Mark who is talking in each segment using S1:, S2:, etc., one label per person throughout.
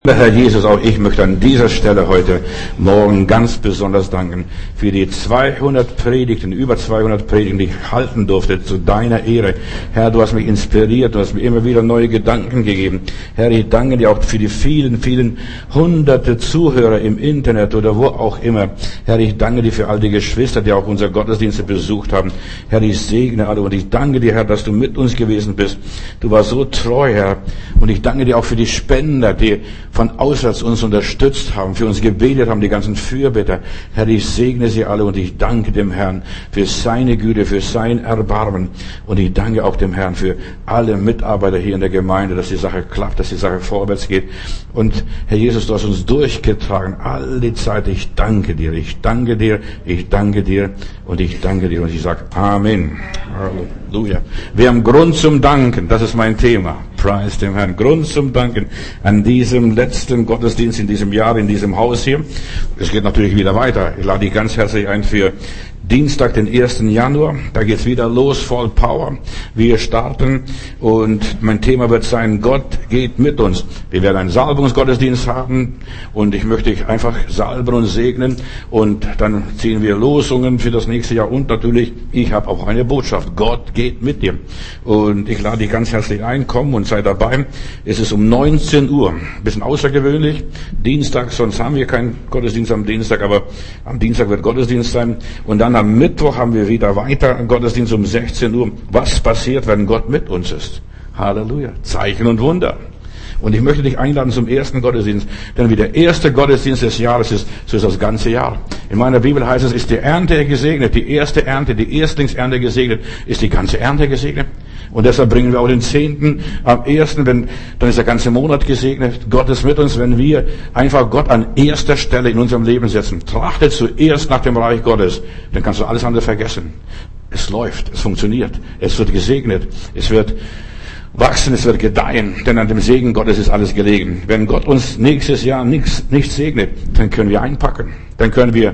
S1: Herr Jesus, auch ich möchte an dieser Stelle heute Morgen ganz besonders danken für die 200 Predigten, über 200 Predigten, die ich halten durfte zu deiner Ehre. Herr, du hast mich inspiriert, du hast mir immer wieder neue Gedanken gegeben. Herr, ich danke dir auch für die vielen, vielen hunderte Zuhörer im Internet oder wo auch immer. Herr, ich danke dir für all die Geschwister, die auch unsere Gottesdienste besucht haben. Herr, ich segne alle und ich danke dir, Herr, dass du mit uns gewesen bist. Du warst so treu, Herr. Und ich danke dir auch für die Spender, die von auswärts uns unterstützt haben, für uns gebetet haben, die ganzen Fürbitter. Herr, ich segne sie alle und ich danke dem Herrn für seine Güte, für sein Erbarmen. Und ich danke auch dem Herrn für alle Mitarbeiter hier in der Gemeinde, dass die Sache klappt, dass die Sache vorwärts geht. Und Herr Jesus, du hast uns durchgetragen, all die Zeit. Ich danke dir, ich danke dir, ich danke dir und ich danke dir. Und ich sage Amen. Halleluja. Wir haben Grund zum Danken, das ist mein Thema. Preis dem Herrn. Grund zum Danken an diesem letzten Gottesdienst in diesem Jahr, in diesem Haus hier. Es geht natürlich wieder weiter. Ich lade dich ganz herzlich ein für Dienstag, den 1. Januar. Da geht's wieder los, voll Power. Wir starten und mein Thema wird sein, Gott geht mit uns. Wir werden einen Salbungsgottesdienst haben und ich möchte dich einfach salben und segnen und dann ziehen wir Losungen für das nächste Jahr und natürlich, ich habe auch eine Botschaft. Gott geht mit dir. Und ich lade dich ganz herzlich ein, komm und sei dabei. Es ist um 19 Uhr. Ein bisschen außergewöhnlich. Dienstag, sonst haben wir keinen Gottesdienst am Dienstag, aber am Dienstag wird Gottesdienst sein. Und dann am Mittwoch haben wir wieder weiter Gottesdienst um 16 Uhr. Was passiert, wenn Gott mit uns ist? Halleluja. Zeichen und Wunder. Und ich möchte dich einladen zum ersten Gottesdienst, denn wie der erste Gottesdienst des Jahres ist, so ist das ganze Jahr. In meiner Bibel heißt es, ist die Ernte gesegnet, die erste Ernte, die Erstlingsernte gesegnet, ist die ganze Ernte gesegnet. Und deshalb bringen wir auch den 10. am 1., dann ist der ganze Monat gesegnet. Gott ist mit uns, wenn wir einfach Gott an erster Stelle in unserem Leben setzen. Trachte zuerst nach dem Reich Gottes, dann kannst du alles andere vergessen. Es läuft, es funktioniert, es wird gesegnet, es wird wachsen, es wird gedeihen, denn an dem Segen Gottes ist alles gelegen. Wenn Gott uns nächstes Jahr nicht segnet, dann können wir einpacken, dann können wir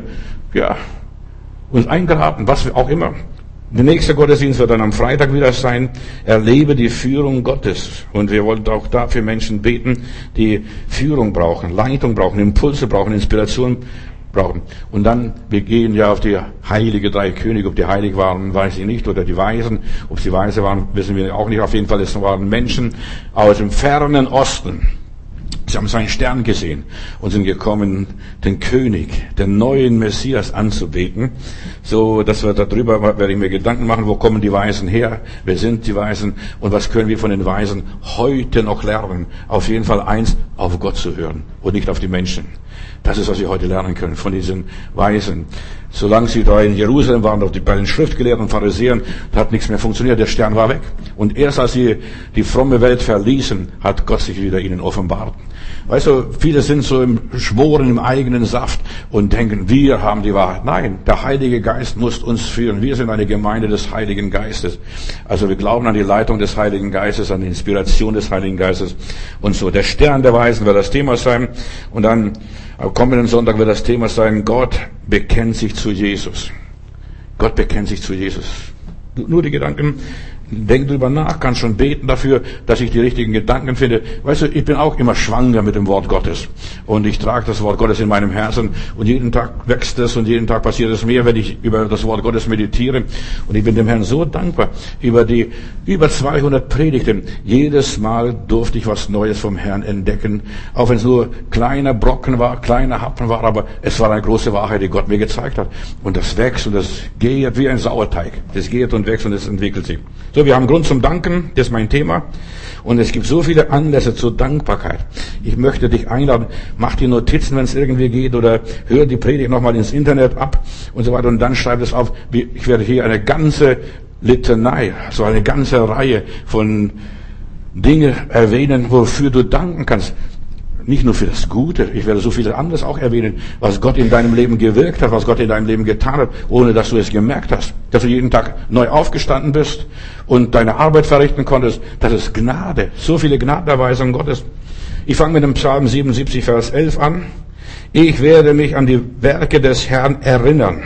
S1: uns eingraben, was auch immer. Der nächste Gottesdienst wird dann am Freitag wieder sein. Erlebe die Führung Gottes. Und wir wollen auch dafür Menschen beten, die Führung brauchen, Leitung brauchen, Impulse brauchen, Inspiration brauchen. Und dann, wir gehen ja auf die heilige drei Könige, ob die heilig waren, weiß ich nicht, oder die Weisen. Ob sie Weise waren, wissen wir auch nicht. Auf jeden Fall, es waren Menschen aus dem fernen Osten. Sie haben seinen Stern gesehen und sind gekommen, den König, den neuen Messias anzubeten. So, dass wir darüber, werde ich mir Gedanken machen, wo kommen die Weisen her? Wer sind die Weisen? Und was können wir von den Weisen heute noch lernen? Auf jeden Fall eins, auf Gott zu hören und nicht auf die Menschen. Das ist, was wir heute lernen können von diesen Weisen. Solange sie da in Jerusalem waren, bei den Schriftgelehrten und Pharisäern, da hat nichts mehr funktioniert, der Stern war weg. Und erst als sie die fromme Welt verließen, hat Gott sich wieder ihnen offenbart. Weißt du, viele sind so im Schmoren, im eigenen Saft und denken, wir haben die Wahrheit. Nein, der Heilige Geist muss uns führen. Wir sind eine Gemeinde des Heiligen Geistes. Also wir glauben an die Leitung des Heiligen Geistes, an die Inspiration des Heiligen Geistes und so. Der Stern der Weisen wird das Thema sein. Und dann am kommenden Sonntag wird das Thema sein, Gott bekennt sich zu Jesus. Gott bekennt sich zu Jesus. Nur die Gedanken, denk drüber nach, kannst schon beten dafür, dass ich die richtigen Gedanken finde. Weißt du, ich bin auch immer schwanger mit dem Wort Gottes. Und ich trage das Wort Gottes in meinem Herzen. Und jeden Tag wächst es und jeden Tag passiert es mehr, wenn ich über das Wort Gottes meditiere. Und ich bin dem Herrn so dankbar über die über 200 Predigten. Jedes Mal durfte ich was Neues vom Herrn entdecken. Auch wenn es nur kleiner Brocken war, kleiner Happen war, aber es war eine große Wahrheit, die Gott mir gezeigt hat. Und das wächst und das geht wie ein Sauerteig. Das geht und wächst und es entwickelt sich. So, wir haben Grund zum Danken, das ist mein Thema. Und es gibt so viele Anlässe zur Dankbarkeit. Ich möchte dich einladen, mach die Notizen, wenn es irgendwie geht, oder hör die Predigt nochmal ins Internet ab und so weiter. Und dann schreib es auf. Ich werde hier eine ganze Litanei, so eine ganze Reihe von Dingen erwähnen, wofür du danken kannst. Nicht nur für das Gute, ich werde so viel anderes auch erwähnen, was Gott in deinem Leben gewirkt hat, was Gott in deinem Leben getan hat, ohne dass du es gemerkt hast. Dass du jeden Tag neu aufgestanden bist und deine Arbeit verrichten konntest. Das ist Gnade, so viele Gnadenerweisungen Gottes. Ich fange mit dem Psalm 77, Vers 11 an. Ich werde mich an die Werke des Herrn erinnern.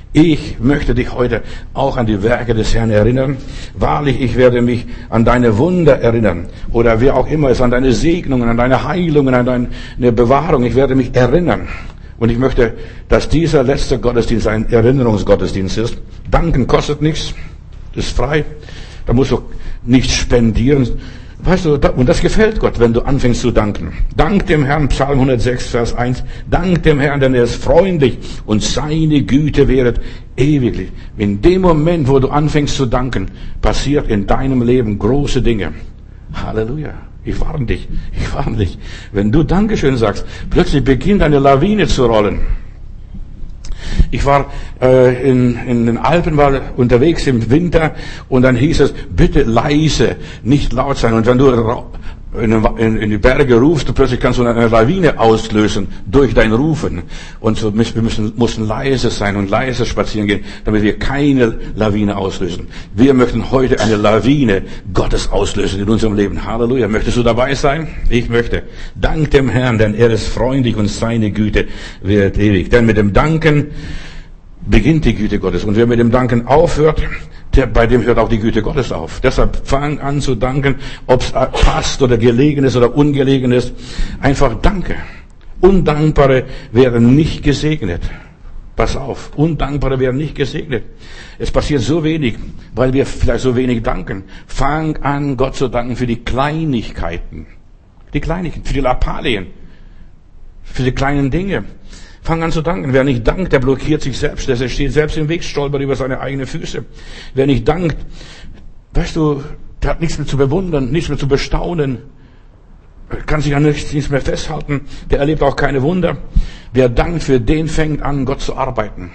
S1: Ich möchte dich heute auch an die Werke des Herrn erinnern. Wahrlich, ich werde mich an deine Wunder erinnern. Oder wer auch immer ist, an deine Segnungen, an deine Heilungen, an deine Bewahrung. Ich werde mich erinnern. Und ich möchte, dass dieser letzte Gottesdienst ein Erinnerungsgottesdienst ist. Danken kostet nichts. Das ist frei. Da musst du nichts spendieren. Weißt du, und das gefällt Gott, wenn du anfängst zu danken. Dank dem Herrn, Psalm 106, Vers 1. Dank dem Herrn, denn er ist freundlich und seine Güte währet ewiglich. In dem Moment, wo du anfängst zu danken, passiert in deinem Leben große Dinge. Halleluja. Ich warne dich. Wenn du Dankeschön sagst, plötzlich beginnt eine Lawine zu rollen. Ich war in den Alpen war unterwegs im Winter und dann hieß es, bitte leise, nicht laut sein. Und wenn du in die Berge rufst, plötzlich kannst du eine Lawine auslösen durch dein Rufen. Und so, wir mussten leise sein und leise spazieren gehen, damit wir keine Lawine auslösen. Wir möchten heute eine Lawine Gottes auslösen in unserem Leben. Halleluja. Möchtest du dabei sein? Ich möchte. Dank dem Herrn, denn er ist freundlich und seine Güte wird ewig. Denn mit dem Danken beginnt die Güte Gottes. Und wer mit dem Danken aufhört, bei dem hört auch die Güte Gottes auf. Deshalb fang an zu danken, ob es passt oder gelegen ist oder ungelegen ist. Einfach danke. Undankbare werden nicht gesegnet. Pass auf, Undankbare werden nicht gesegnet. Es passiert so wenig, weil wir vielleicht so wenig danken. Fang an, Gott zu danken für die Kleinigkeiten. Die Kleinigkeiten, für die Lappalien, für die kleinen Dinge. Fang an zu danken. Wer nicht dankt, der blockiert sich selbst. Der steht selbst im Weg, stolpert über seine eigenen Füße. Wer nicht dankt, weißt du, der hat nichts mehr zu bewundern, nichts mehr zu bestaunen, kann sich an nichts mehr festhalten. Der erlebt auch keine Wunder. Wer dankt, für den fängt an, Gott zu arbeiten.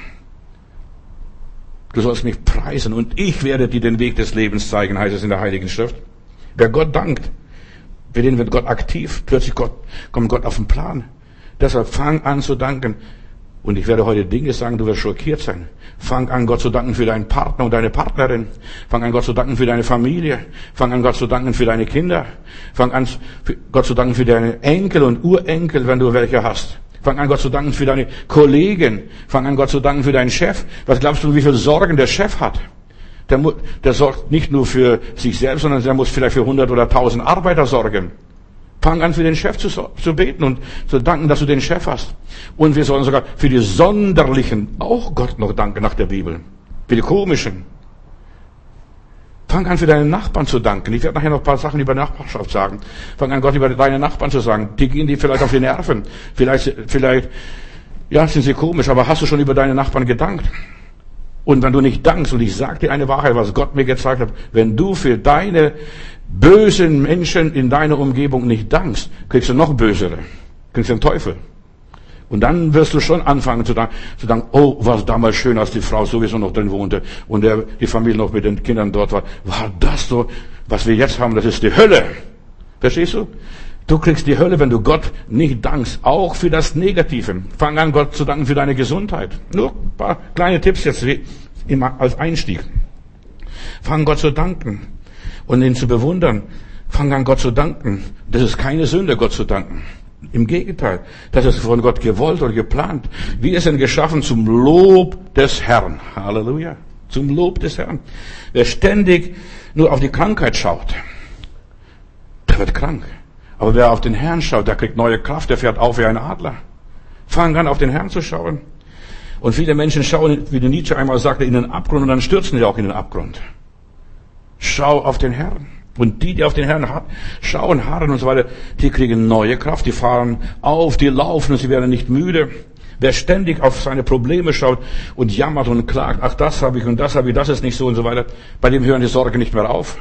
S1: Du sollst mich preisen und ich werde dir den Weg des Lebens zeigen, heißt es in der Heiligen Schrift. Wer Gott dankt, für den wird Gott aktiv. Plötzlich kommt Gott auf den Plan. Deshalb fang an zu danken. Und ich werde heute Dinge sagen, du wirst schockiert sein. Fang an, Gott zu danken für deinen Partner und deine Partnerin. Fang an, Gott zu danken für deine Familie. Fang an, Gott zu danken für deine Kinder. Fang an, Gott zu danken für deine Enkel und Urenkel, wenn du welche hast. Fang an, Gott zu danken für deine Kollegen. Fang an, Gott zu danken für deinen Chef. Was glaubst du, wie viel Sorgen der Chef hat? Der sorgt nicht nur für sich selbst, sondern der muss vielleicht für 100 oder 1000 Arbeiter sorgen. Fang an, für den Chef zu beten und zu danken, dass du den Chef hast. Und wir sollen sogar für die Sonderlichen auch Gott noch danken nach der Bibel. Für die Komischen. Fang an, für deine Nachbarn zu danken. Ich werde nachher noch ein paar Sachen über Nachbarschaft sagen. Fang an, Gott über deine Nachbarn zu sagen. Die gehen dir vielleicht auf die Nerven. Vielleicht, ja, sind sie komisch, aber hast du schon über deine Nachbarn gedankt? Und wenn du nicht dankst, und ich sage dir eine Wahrheit, was Gott mir gezeigt hat, wenn du für deine bösen Menschen in deiner Umgebung nicht dankst, kriegst du noch bösere. Kriegst den Teufel. Und dann wirst du schon anfangen zu sagen, oh, war es damals schön, als die Frau sowieso noch drin wohnte und die Familie noch mit den Kindern dort war. War das so? Was wir jetzt haben, das ist die Hölle. Verstehst du? Du kriegst die Hölle, wenn du Gott nicht dankst. Auch für das Negative. Fang an, Gott zu danken für deine Gesundheit. Nur ein paar kleine Tipps jetzt als Einstieg. Fang Gott zu danken. Und ihn zu bewundern. Fang an, Gott zu danken. Das ist keine Sünde, Gott zu danken. Im Gegenteil. Das ist von Gott gewollt oder geplant. Wir sind geschaffen zum Lob des Herrn. Halleluja. Zum Lob des Herrn. Wer ständig nur auf die Krankheit schaut, der wird krank. Aber wer auf den Herrn schaut, der kriegt neue Kraft, der fährt auf wie ein Adler. Fang an, auf den Herrn zu schauen. Und viele Menschen schauen, wie der Nietzsche einmal sagte, in den Abgrund und dann stürzen die auch in den Abgrund. Schau auf den Herrn. Und die auf den Herrn schauen, harren und so weiter, die kriegen neue Kraft, die fahren auf, die laufen und sie werden nicht müde. Wer ständig auf seine Probleme schaut und jammert und klagt, ach, das habe ich und das habe ich, das ist nicht so und so weiter, bei dem hören die Sorgen nicht mehr auf.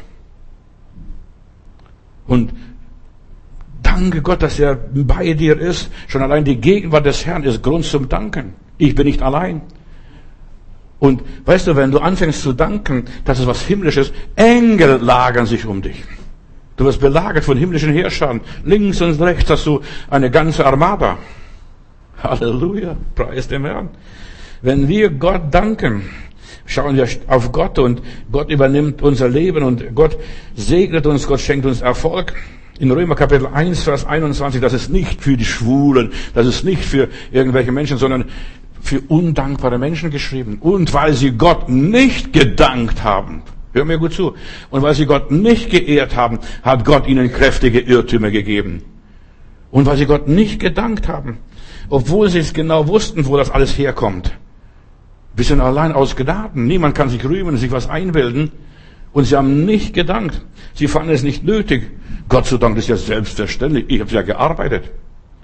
S1: Und danke Gott, dass er bei dir ist. Schon allein die Gegenwart des Herrn ist Grund zum Danken. Ich bin nicht allein. Und weißt du, wenn du anfängst zu danken, das ist was Himmlisches, Engel lagern sich um dich. Du wirst belagert von himmlischen Herrschern. Links und rechts hast du eine ganze Armada. Halleluja, preis dem Herrn. Wenn wir Gott danken, schauen wir auf Gott und Gott übernimmt unser Leben und Gott segnet uns, Gott schenkt uns Erfolg. In Römer Kapitel 1, Vers 21, das ist nicht für die Schwulen, das ist nicht für irgendwelche Menschen, sondern für undankbare Menschen geschrieben. Und weil sie Gott nicht gedankt haben, hör mir gut zu, und weil sie Gott nicht geehrt haben, hat Gott ihnen kräftige Irrtümer gegeben. Und weil sie Gott nicht gedankt haben, obwohl sie es genau wussten, wo das alles herkommt. Wir sind allein aus Gnaden. Niemand kann sich rühmen, sich was einbilden. Und sie haben nicht gedankt. Sie fanden es nicht nötig. Gott sei Dank, das ist ja selbstverständlich. Ich habe ja gearbeitet.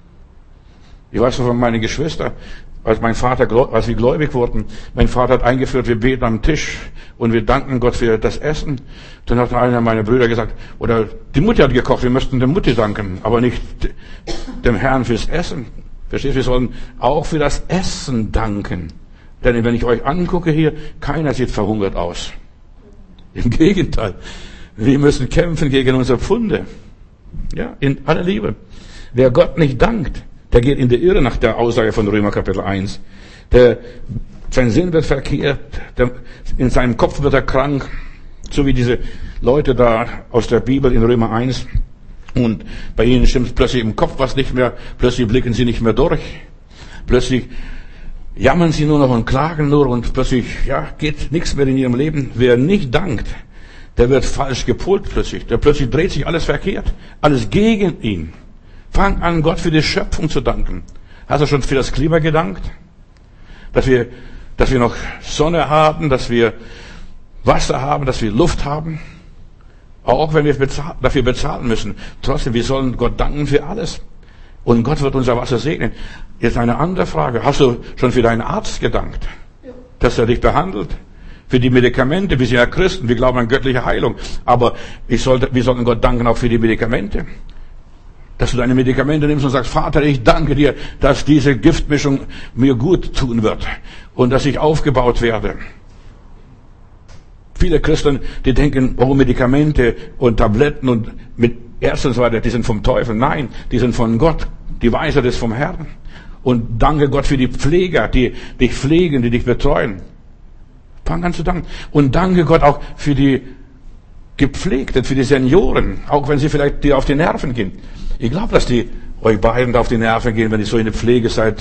S1: Ich weiß noch von meinen Geschwistern, als wir gläubig wurden, mein Vater hat eingeführt, wir beten am Tisch und wir danken Gott für das Essen. Dann hat einer meiner Brüder gesagt, oder die Mutter hat gekocht, wir müssten der Mutter danken, aber nicht dem Herrn fürs Essen. Verstehst du, wir sollen auch für das Essen danken. Denn wenn ich euch angucke hier, keiner sieht verhungert aus. Im Gegenteil, wir müssen kämpfen gegen unsere Pfunde. Ja, in aller Liebe. Wer Gott nicht dankt, der geht in die Irre nach der Aussage von Römer Kapitel 1. Sein Sinn wird verkehrt, in seinem Kopf wird er krank, so wie diese Leute da aus der Bibel in Römer 1. Und bei ihnen stimmt plötzlich im Kopf was nicht mehr, plötzlich blicken sie nicht mehr durch, plötzlich jammern sie nur noch und klagen nur und plötzlich, geht nichts mehr in ihrem Leben. Wer nicht dankt, der wird falsch gepolt plötzlich. Plötzlich dreht sich alles verkehrt, alles gegen ihn. Fang an, Gott für die Schöpfung zu danken. Hast du schon für das Klima gedankt? Dass wir noch Sonne haben, dass wir Wasser haben, dass wir Luft haben? Auch wenn wir dafür bezahlen müssen. Trotzdem, wir sollen Gott danken für alles. Und Gott wird unser Wasser segnen. Jetzt eine andere Frage. Hast du schon für deinen Arzt gedankt? Ja. Dass er dich behandelt? Für die Medikamente? Wir sind ja Christen, wir glauben an göttliche Heilung. Aber wir sollten Gott danken auch für die Medikamente. Dass du deine Medikamente nimmst und sagst, Vater, ich danke dir, dass diese Giftmischung mir gut tun wird. Und dass ich aufgebaut werde. Viele Christen, die denken, Medikamente und Tabletten und mit Ärzten und so weiter, die sind vom Teufel. Nein, die sind von Gott. Die Weisheit ist vom Herrn. Und danke Gott für die Pfleger, die dich pflegen, die dich betreuen. Fang an zu danken. Und danke Gott auch für die Gepflegten, für die Senioren, auch wenn sie vielleicht dir auf die Nerven gehen. Ich glaube, dass die euch beiden auf die Nerven gehen, wenn ihr so in der Pflege seid,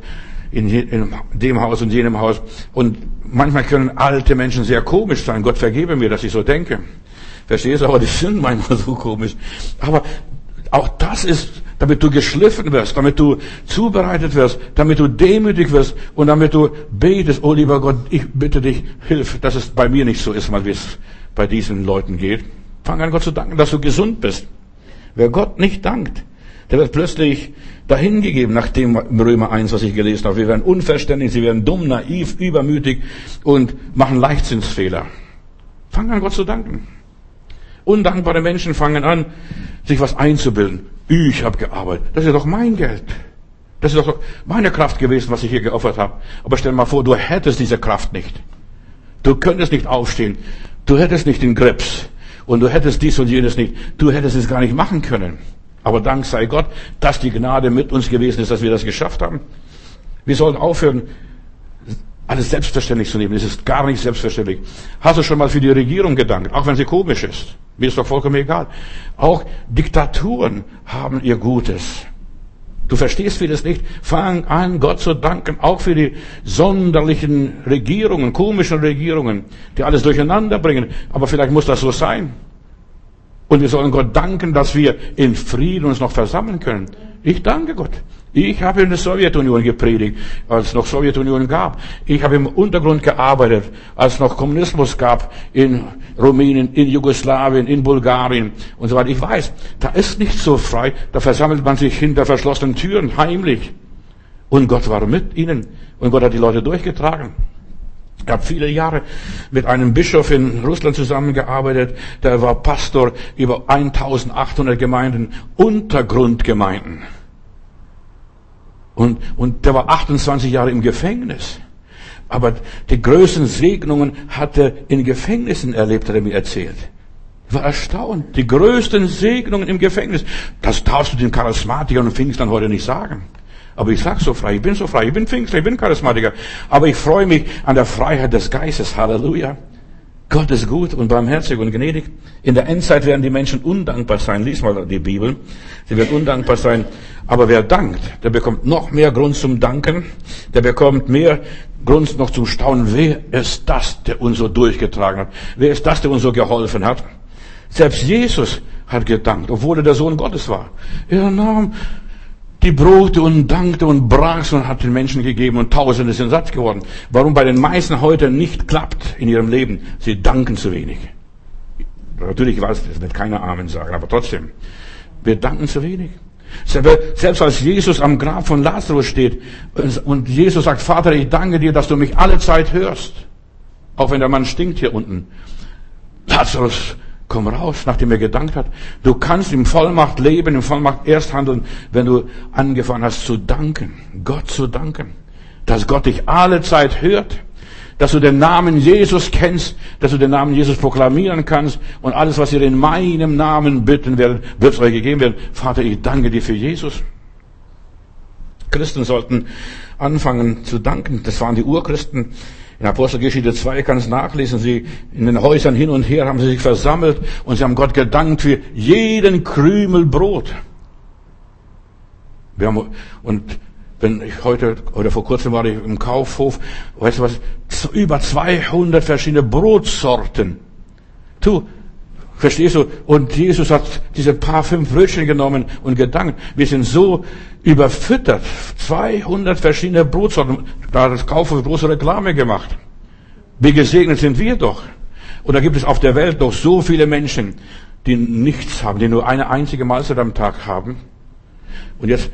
S1: in dem Haus und jenem Haus. Und manchmal können alte Menschen sehr komisch sein. Gott vergebe mir, dass ich so denke. Verstehst du? Aber die sind manchmal so komisch. Aber auch das ist, damit du geschliffen wirst, damit du zubereitet wirst, damit du demütig wirst und damit du betest, oh lieber Gott, ich bitte dich, hilf, dass es bei mir nicht so ist, wie es bei diesen Leuten geht. Fang an, Gott zu danken, dass du gesund bist. Wer Gott nicht dankt, der wird plötzlich dahingegeben, nach dem Römer 1, was ich gelesen habe. Wir werden unverständlich, sie werden dumm, naiv, übermütig und machen Leichtsinnsfehler. Fang an, Gott zu danken. Undankbare Menschen fangen an, sich was einzubilden. Ich habe gearbeitet. Das ist doch mein Geld. Das ist doch meine Kraft gewesen, was ich hier geopfert habe. Aber stell dir mal vor, du hättest diese Kraft nicht. Du könntest nicht aufstehen. Du hättest nicht den Krebs. Und du hättest dies und jenes nicht. Du hättest es gar nicht machen können. Aber Dank sei Gott, dass die Gnade mit uns gewesen ist, dass wir das geschafft haben. Wir sollen aufhören, alles selbstverständlich zu nehmen. Es ist gar nicht selbstverständlich. Hast du schon mal für die Regierung gedankt, auch wenn sie komisch ist? Mir ist doch vollkommen egal. Auch Diktaturen haben ihr Gutes. Du verstehst vieles nicht. Fang an, Gott zu danken, auch für die sonderlichen Regierungen, komischen Regierungen, die alles durcheinander bringen. Aber vielleicht muss das so sein. Und wir sollen Gott danken, dass wir in Frieden uns noch versammeln können. Ich danke Gott. Ich habe in der Sowjetunion gepredigt, als es noch Sowjetunion gab. Ich habe im Untergrund gearbeitet, als es noch Kommunismus gab in Rumänien, in Jugoslawien, in Bulgarien und so weiter. Ich weiß, da ist nicht so frei. Da versammelt man sich hinter verschlossenen Türen, heimlich. Und Gott war mit ihnen. Und Gott hat die Leute durchgetragen. Ich habe viele Jahre mit einem Bischof in Russland zusammengearbeitet. Der war Pastor über 1800 Gemeinden, Untergrundgemeinden. Und der war 28 Jahre im Gefängnis. Aber die größten Segnungen hat er in Gefängnissen erlebt, hat er mir erzählt. Ich war erstaunt. Die größten Segnungen im Gefängnis. Das darfst du den Charismatikern und Pfingstlern heute nicht sagen. Aber ich sag so frei, ich bin so frei, ich bin Pfingstler, ich bin Charismatiker. Aber ich freue mich an der Freiheit des Geistes. Halleluja. Gott ist gut und barmherzig und gnädig. In der Endzeit werden die Menschen undankbar sein. Lies mal die Bibel. Sie werden undankbar sein. Aber wer dankt, der bekommt noch mehr Grund zum Danken. Der bekommt mehr Grund noch zum Staunen. Wer ist das, der uns so durchgetragen hat? Wer ist das, der uns so geholfen hat? Selbst Jesus hat gedankt, obwohl er der Sohn Gottes war. Er nahm die Brote und dankte und brach's und hat den Menschen gegeben und Tausende sind satt geworden. Warum bei den meisten heute nicht klappt in ihrem Leben? Sie danken zu wenig. Natürlich weiß, es wird keiner Amen sagen, aber trotzdem. Wir danken zu wenig. Selbst als Jesus am Grab von Lazarus steht und Jesus sagt, Vater, ich danke dir, dass du mich alle Zeit hörst. Auch wenn der Mann stinkt hier unten. Lazarus, komm raus, nachdem er gedankt hat. Du kannst in Vollmacht leben, in Vollmacht erst handeln, wenn du angefangen hast zu danken. Gott zu danken. Dass Gott dich alle Zeit hört. Dass du den Namen Jesus kennst. Dass du den Namen Jesus proklamieren kannst. Und alles, was ihr in meinem Namen bitten werdet, wird es euch gegeben werden. Vater, ich danke dir für Jesus. Christen sollten anfangen zu danken. Das waren die Urchristen. In Apostelgeschichte 2 kann es nachlesen, sie in den Häusern hin und her haben sie sich versammelt und sie haben Gott gedankt für jeden Krümel Brot. Und wenn ich heute oder vor kurzem war ich im Kaufhof, weißt du was, über 200 verschiedene Brotsorten. Verstehst du? Und Jesus hat diese paar 5 Brötchen genommen und gedankt. Wir sind so überfüttert. 200 verschiedene Brotsorten. Da hat das Kaufhaus große Reklame gemacht. Wie gesegnet sind wir doch. Und da gibt es auf der Welt doch so viele Menschen, die nichts haben, die nur eine einzige Mahlzeit am Tag haben. Und jetzt,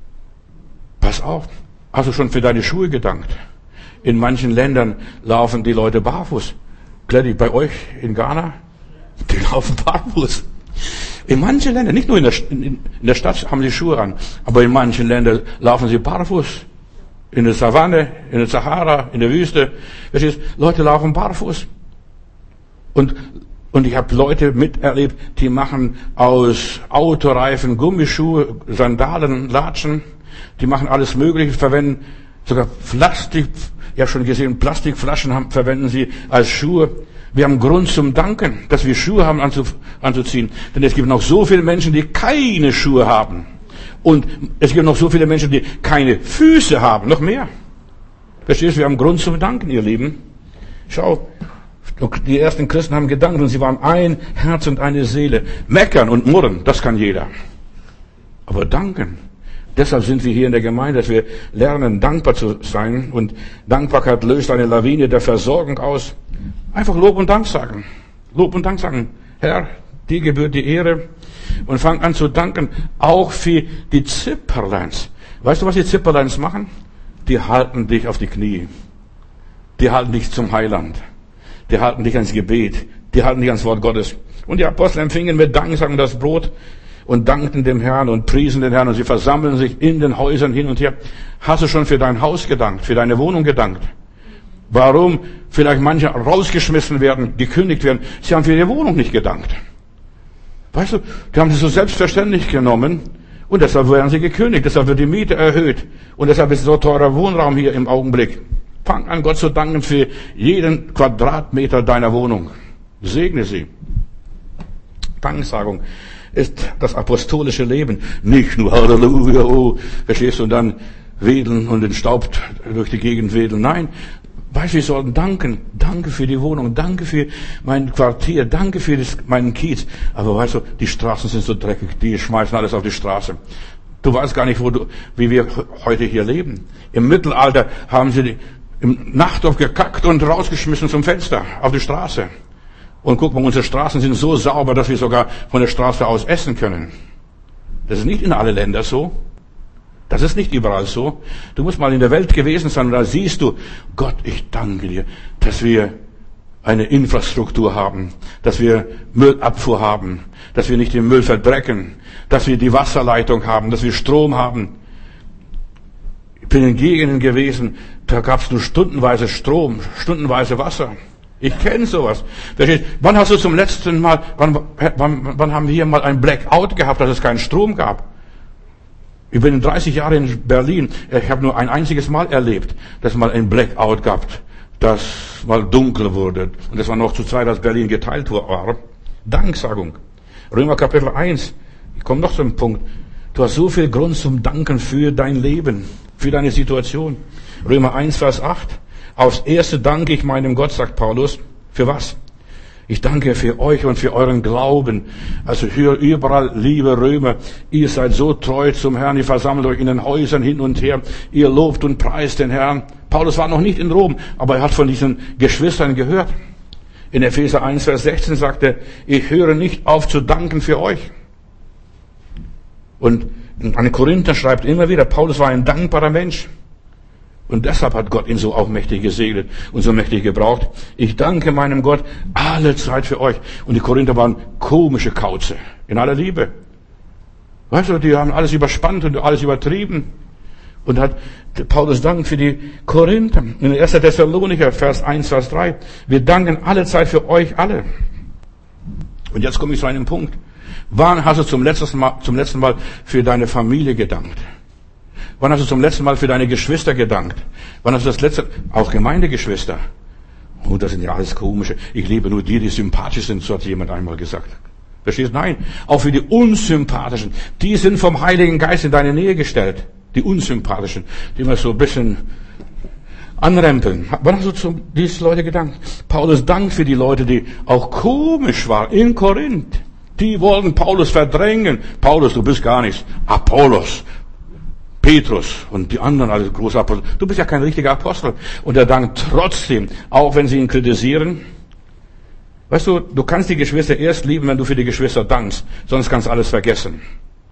S1: pass auf, hast du schon für deine Schuhe gedankt? In manchen Ländern laufen die Leute barfuß. Gladys, bei euch in Ghana? Die laufen barfuß. In manchen Ländern, nicht nur in der Stadt haben sie Schuhe an, aber in manchen Ländern laufen sie barfuß. In der Savanne, in der Sahara, in der Wüste. Leute laufen barfuß. Und ich habe Leute miterlebt, die machen aus Autoreifen Gummischuhe, Sandalen, Latschen. Die machen alles Mögliche, verwenden sogar Plastik. Ich habe schon gesehen, Plastikflaschen verwenden sie als Schuhe. Wir haben Grund zum Danken, dass wir Schuhe haben anzuziehen. Denn es gibt noch so viele Menschen, die keine Schuhe haben. Und es gibt noch so viele Menschen, die keine Füße haben. Noch mehr. Verstehst du? Wir haben Grund zum Danken, ihr Lieben. Schau, die ersten Christen haben gedankt und sie waren ein Herz und eine Seele. Meckern und murren, das kann jeder. Aber danken. Deshalb sind wir hier in der Gemeinde, dass wir lernen, dankbar zu sein. Und Dankbarkeit löst eine Lawine der Versorgung aus. Einfach Lob und Dank sagen. Lob und Dank sagen. Herr, dir gebührt die Ehre. Und fang an zu danken, auch für die Zipperleins. Weißt du, was die Zipperleins machen? Die halten dich auf die Knie. Die halten dich zum Heiland. Die halten dich ans Gebet. Die halten dich ans Wort Gottes. Und die Apostel empfingen mit Danksagen das Brot und dankten dem Herrn und priesen den Herrn. Und sie versammeln sich in den Häusern hin und her. Hast du schon für dein Haus gedankt, für deine Wohnung gedankt? Warum vielleicht manche rausgeschmissen werden, gekündigt werden? Sie haben für ihre Wohnung nicht gedankt. Weißt du, die haben sie so selbstverständlich genommen und deshalb werden sie gekündigt, deshalb wird die Miete erhöht und deshalb ist so teurer Wohnraum hier im Augenblick. Fang an, Gott zu danken für jeden Quadratmeter deiner Wohnung. Segne sie. Danksagung ist das apostolische Leben. Nicht nur Halleluja, oh, verstehst du, und dann wedeln und den Staub durch die Gegend wedeln. Nein, weißt du, wir sollten danken. Danke für die Wohnung, danke für mein Quartier, danke für meinen Kiez. Aber weißt du, die Straßen sind so dreckig, die schmeißen alles auf die Straße. Du weißt gar nicht, wie wir heute hier leben. Im Mittelalter haben sie im Nachtdorf gekackt und rausgeschmissen zum Fenster auf die Straße. Und guck mal, unsere Straßen sind so sauber, dass wir sogar von der Straße aus essen können. Das ist nicht in alle Länder so. Das ist nicht überall so. Du musst mal in der Welt gewesen sein und da siehst du, Gott, ich danke dir, dass wir eine Infrastruktur haben, dass wir Müllabfuhr haben, dass wir nicht den Müll verdrecken, dass wir die Wasserleitung haben, dass wir Strom haben. Ich bin in Gegenden gewesen, da gab es nur stundenweise Strom, stundenweise Wasser. Ich kenne sowas. Wann hast du zum letzten Mal, wann haben wir hier mal ein Blackout gehabt, dass es keinen Strom gab? Ich bin 30 Jahre in Berlin. Ich habe nur ein einziges Mal erlebt, dass es mal ein Blackout gab. das mal dunkel wurde. Und das war noch zur Zeit, als Berlin geteilt war. Danksagung. Römer Kapitel 1. Ich komme noch zum Punkt. Du hast so viel Grund zum Danken für dein Leben, für deine Situation. Römer 1, Vers 8. Aufs Erste danke ich meinem Gott, sagt Paulus. Für was? Ich danke für euch und für euren Glauben. Also hier überall, liebe Römer, ihr seid so treu zum Herrn, ihr versammelt euch in den Häusern hin und her, ihr lobt und preist den Herrn. Paulus war noch nicht in Rom, aber er hat von diesen Geschwistern gehört. In Epheser 1, Vers 16 sagt er, ich höre nicht auf zu danken für euch. Und an Korinther schreibt immer wieder, Paulus war ein dankbarer Mensch. Und deshalb hat Gott ihn so auch mächtig gesegnet und so mächtig gebraucht. Ich danke meinem Gott alle Zeit für euch. Und die Korinther waren komische Kauze, in aller Liebe. Weißt du, die haben alles überspannt und alles übertrieben. Und hat Paulus dankt für die Korinther. In 1. Thessalonicher, Vers 1, Vers 3. Wir danken alle Zeit für euch alle. Und jetzt komme ich zu einem Punkt. Wann hast du zum letzten Mal für deine Familie gedankt? Wann hast du zum letzten Mal für deine Geschwister gedankt? Wann hast du das letzte, auch Gemeindegeschwister? Oh, das sind ja alles komische. Ich liebe nur die sympathisch sind, so hat jemand einmal gesagt. Verstehst du? Nein. Auch für die Unsympathischen. Die sind vom Heiligen Geist in deine Nähe gestellt. Die Unsympathischen. Die immer so ein bisschen anrempeln. Wann hast du zu diesen Leuten gedankt? Paulus dankt für die Leute, die auch komisch waren in Korinth. Die wollten Paulus verdrängen. Paulus, du bist gar nichts. Apollos. Petrus und die anderen, alle große Apostel. Du bist ja kein richtiger Apostel. Und er dankt trotzdem, auch wenn sie ihn kritisieren. Weißt du, du kannst die Geschwister erst lieben, wenn du für die Geschwister dankst. Sonst kannst du alles vergessen.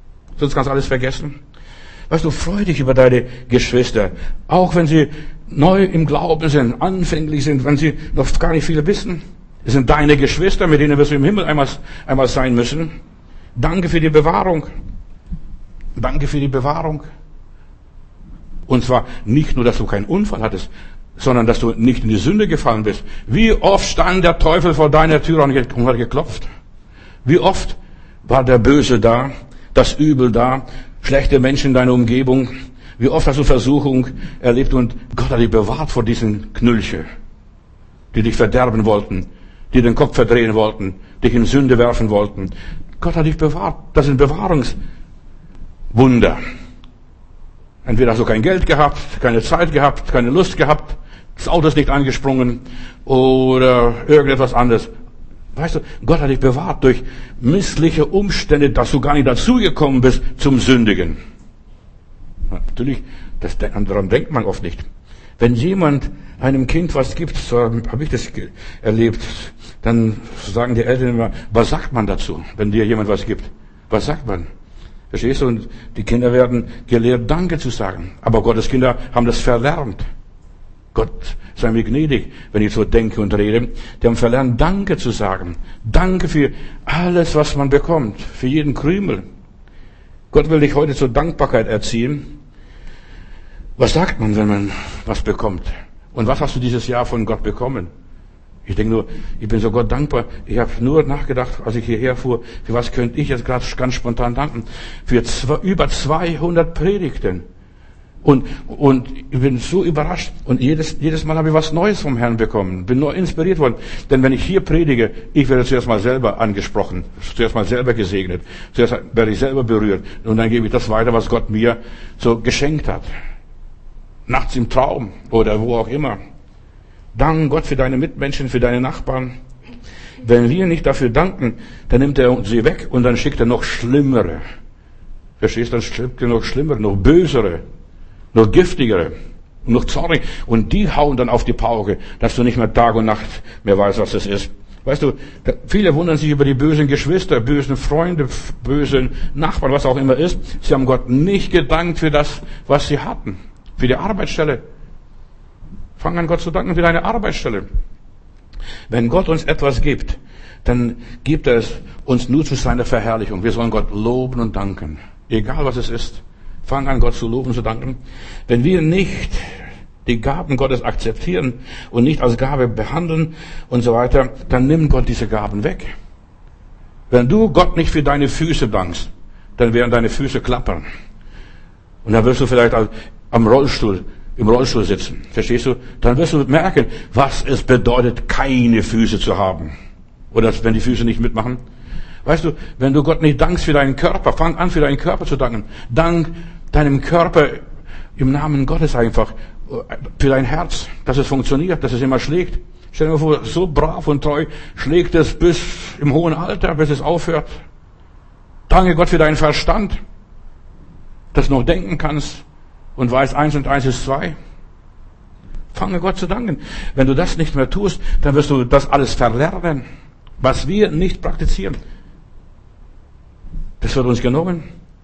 S1: Weißt du, freu dich über deine Geschwister. Auch wenn sie neu im Glauben sind, anfänglich sind, wenn sie noch gar nicht viel wissen. Es sind deine Geschwister, mit denen wirst du im Himmel einmal sein müssen. Danke für die Bewahrung. Und zwar nicht nur, dass du keinen Unfall hattest, sondern dass du nicht in die Sünde gefallen bist. Wie oft stand der Teufel vor deiner Tür und hat geklopft? Wie oft war der Böse da, das Übel da, schlechte Menschen in deiner Umgebung? Wie oft hast du Versuchung erlebt und Gott hat dich bewahrt vor diesen Knüllchen, die dich verderben wollten, die den Kopf verdrehen wollten, dich in Sünde werfen wollten. Gott hat dich bewahrt. Das sind Bewahrungswunder. Entweder hast du kein Geld gehabt, keine Zeit gehabt, keine Lust gehabt, das Auto ist nicht angesprungen oder irgendetwas anderes. Weißt du, Gott hat dich bewahrt durch missliche Umstände, dass du gar nicht dazugekommen bist zum Sündigen. Natürlich, daran denkt man oft nicht. Wenn jemand einem Kind was gibt, so habe ich das erlebt, dann sagen die Eltern immer, was sagt man dazu, wenn dir jemand was gibt? Was sagt man? Verstehst du? Und die Kinder werden gelehrt, Danke zu sagen. Aber Gottes Kinder haben das verlernt. Gott sei mir gnädig, wenn ich so denke und rede. Die haben verlernt, Danke zu sagen. Danke für alles, was man bekommt. Für jeden Krümel. Gott will dich heute zur Dankbarkeit erziehen. Was sagt man, wenn man was bekommt? Und was hast du dieses Jahr von Gott bekommen? Ich denke nur, ich bin so Gott dankbar. Ich habe nur nachgedacht, als ich hierher fuhr, für was könnte ich jetzt gerade ganz spontan danken? Für über 200 Predigten. Und ich bin so überrascht. Und jedes Mal habe ich was Neues vom Herrn bekommen. Bin neu inspiriert worden. Denn wenn ich hier predige, ich werde zuerst mal selber angesprochen. Zuerst mal selber gesegnet. Zuerst werde ich selber berührt. Und dann gebe ich das weiter, was Gott mir so geschenkt hat. Nachts im Traum oder wo auch immer. Dank Gott für deine Mitmenschen, für deine Nachbarn. Wenn wir nicht dafür danken, dann nimmt er sie weg und dann schickt er noch Schlimmere. Verstehst du? Dann schickt er noch Schlimmere, noch Bösere, noch Giftigere und noch zornig. Und die hauen dann auf die Pauke, dass du nicht mehr Tag und Nacht mehr weißt, was das ist. Weißt du, viele wundern sich über die bösen Geschwister, bösen Freunde, bösen Nachbarn, was auch immer ist. Sie haben Gott nicht gedankt für das, was sie hatten. Für die Arbeitsstelle. Fang an, Gott zu danken für deine Arbeitsstelle. Wenn Gott uns etwas gibt, dann gibt er es uns nur zu seiner Verherrlichung. Wir sollen Gott loben und danken. Egal was es ist. Fang an, Gott zu loben und zu danken. Wenn wir nicht die Gaben Gottes akzeptieren und nicht als Gabe behandeln und so weiter, dann nimmt Gott diese Gaben weg. Wenn du Gott nicht für deine Füße dankst, dann werden deine Füße klappern. Und dann wirst du vielleicht am Rollstuhl im Rollstuhl sitzen. Verstehst du? Dann wirst du merken, was es bedeutet, keine Füße zu haben. Oder wenn die Füße nicht mitmachen. Weißt du, wenn du Gott nicht dankst für deinen Körper, fang an, für deinen Körper zu danken. Dank deinem Körper im Namen Gottes einfach für dein Herz, dass es funktioniert, dass es immer schlägt. Stell dir mal vor, so brav und treu schlägt es bis im hohen Alter, bis es aufhört. Danke Gott für deinen Verstand, dass du noch denken kannst und weißt, 1 und 1 ist 2. Fange Gott zu danken. Wenn du das nicht mehr tust, dann wirst du das alles verlernen, was wir nicht praktizieren. Das wird uns genommen.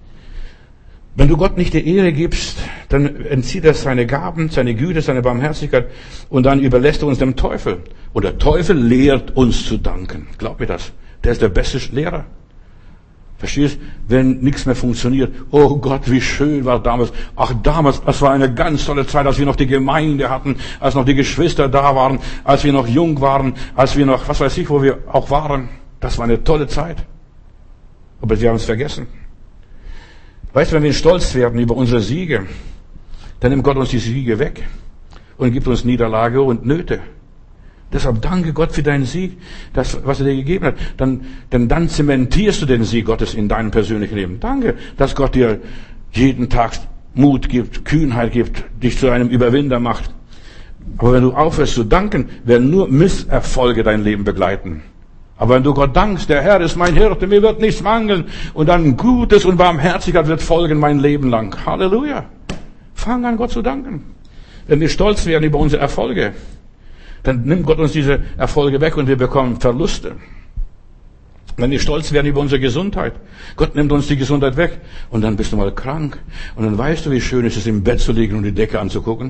S1: Wenn du Gott nicht die Ehre gibst, dann entzieht er seine Gaben, seine Güte, seine Barmherzigkeit und dann überlässt er uns dem Teufel. Und der Teufel lehrt uns zu danken. Glaub mir das. Der ist der beste Lehrer. Verstehst? Wenn nichts mehr funktioniert. Oh Gott, wie schön war damals. Ach, damals, das war eine ganz tolle Zeit, als wir noch die Gemeinde hatten, als noch die Geschwister da waren, als wir noch jung waren, als wir noch, was weiß ich, wo wir auch waren. Das war eine tolle Zeit. Aber wir haben es vergessen. Weißt du, wenn wir stolz werden über unsere Siege, dann nimmt Gott uns die Siege weg und gibt uns Niederlage und Nöte. Deshalb danke Gott für deinen Sieg, das, was er dir gegeben hat. Denn dann zementierst du den Sieg Gottes in deinem persönlichen Leben. Danke, dass Gott dir jeden Tag Mut gibt, Kühnheit gibt, dich zu einem Überwinder macht. Aber wenn du aufhörst zu danken, werden nur Misserfolge dein Leben begleiten. Aber wenn du Gott dankst, der Herr ist mein Hirte, mir wird nichts mangeln, und dann Gutes und Barmherzigkeit wird folgen mein Leben lang. Halleluja. Fang an, Gott zu danken. Wenn wir stolz werden über unsere Erfolge, dann nimmt Gott uns diese Erfolge weg und wir bekommen Verluste. Wenn wir stolz werden über unsere Gesundheit, Gott nimmt uns die Gesundheit weg und dann bist du mal krank und dann weißt du, wie schön es ist, im Bett zu liegen und die Decke anzugucken.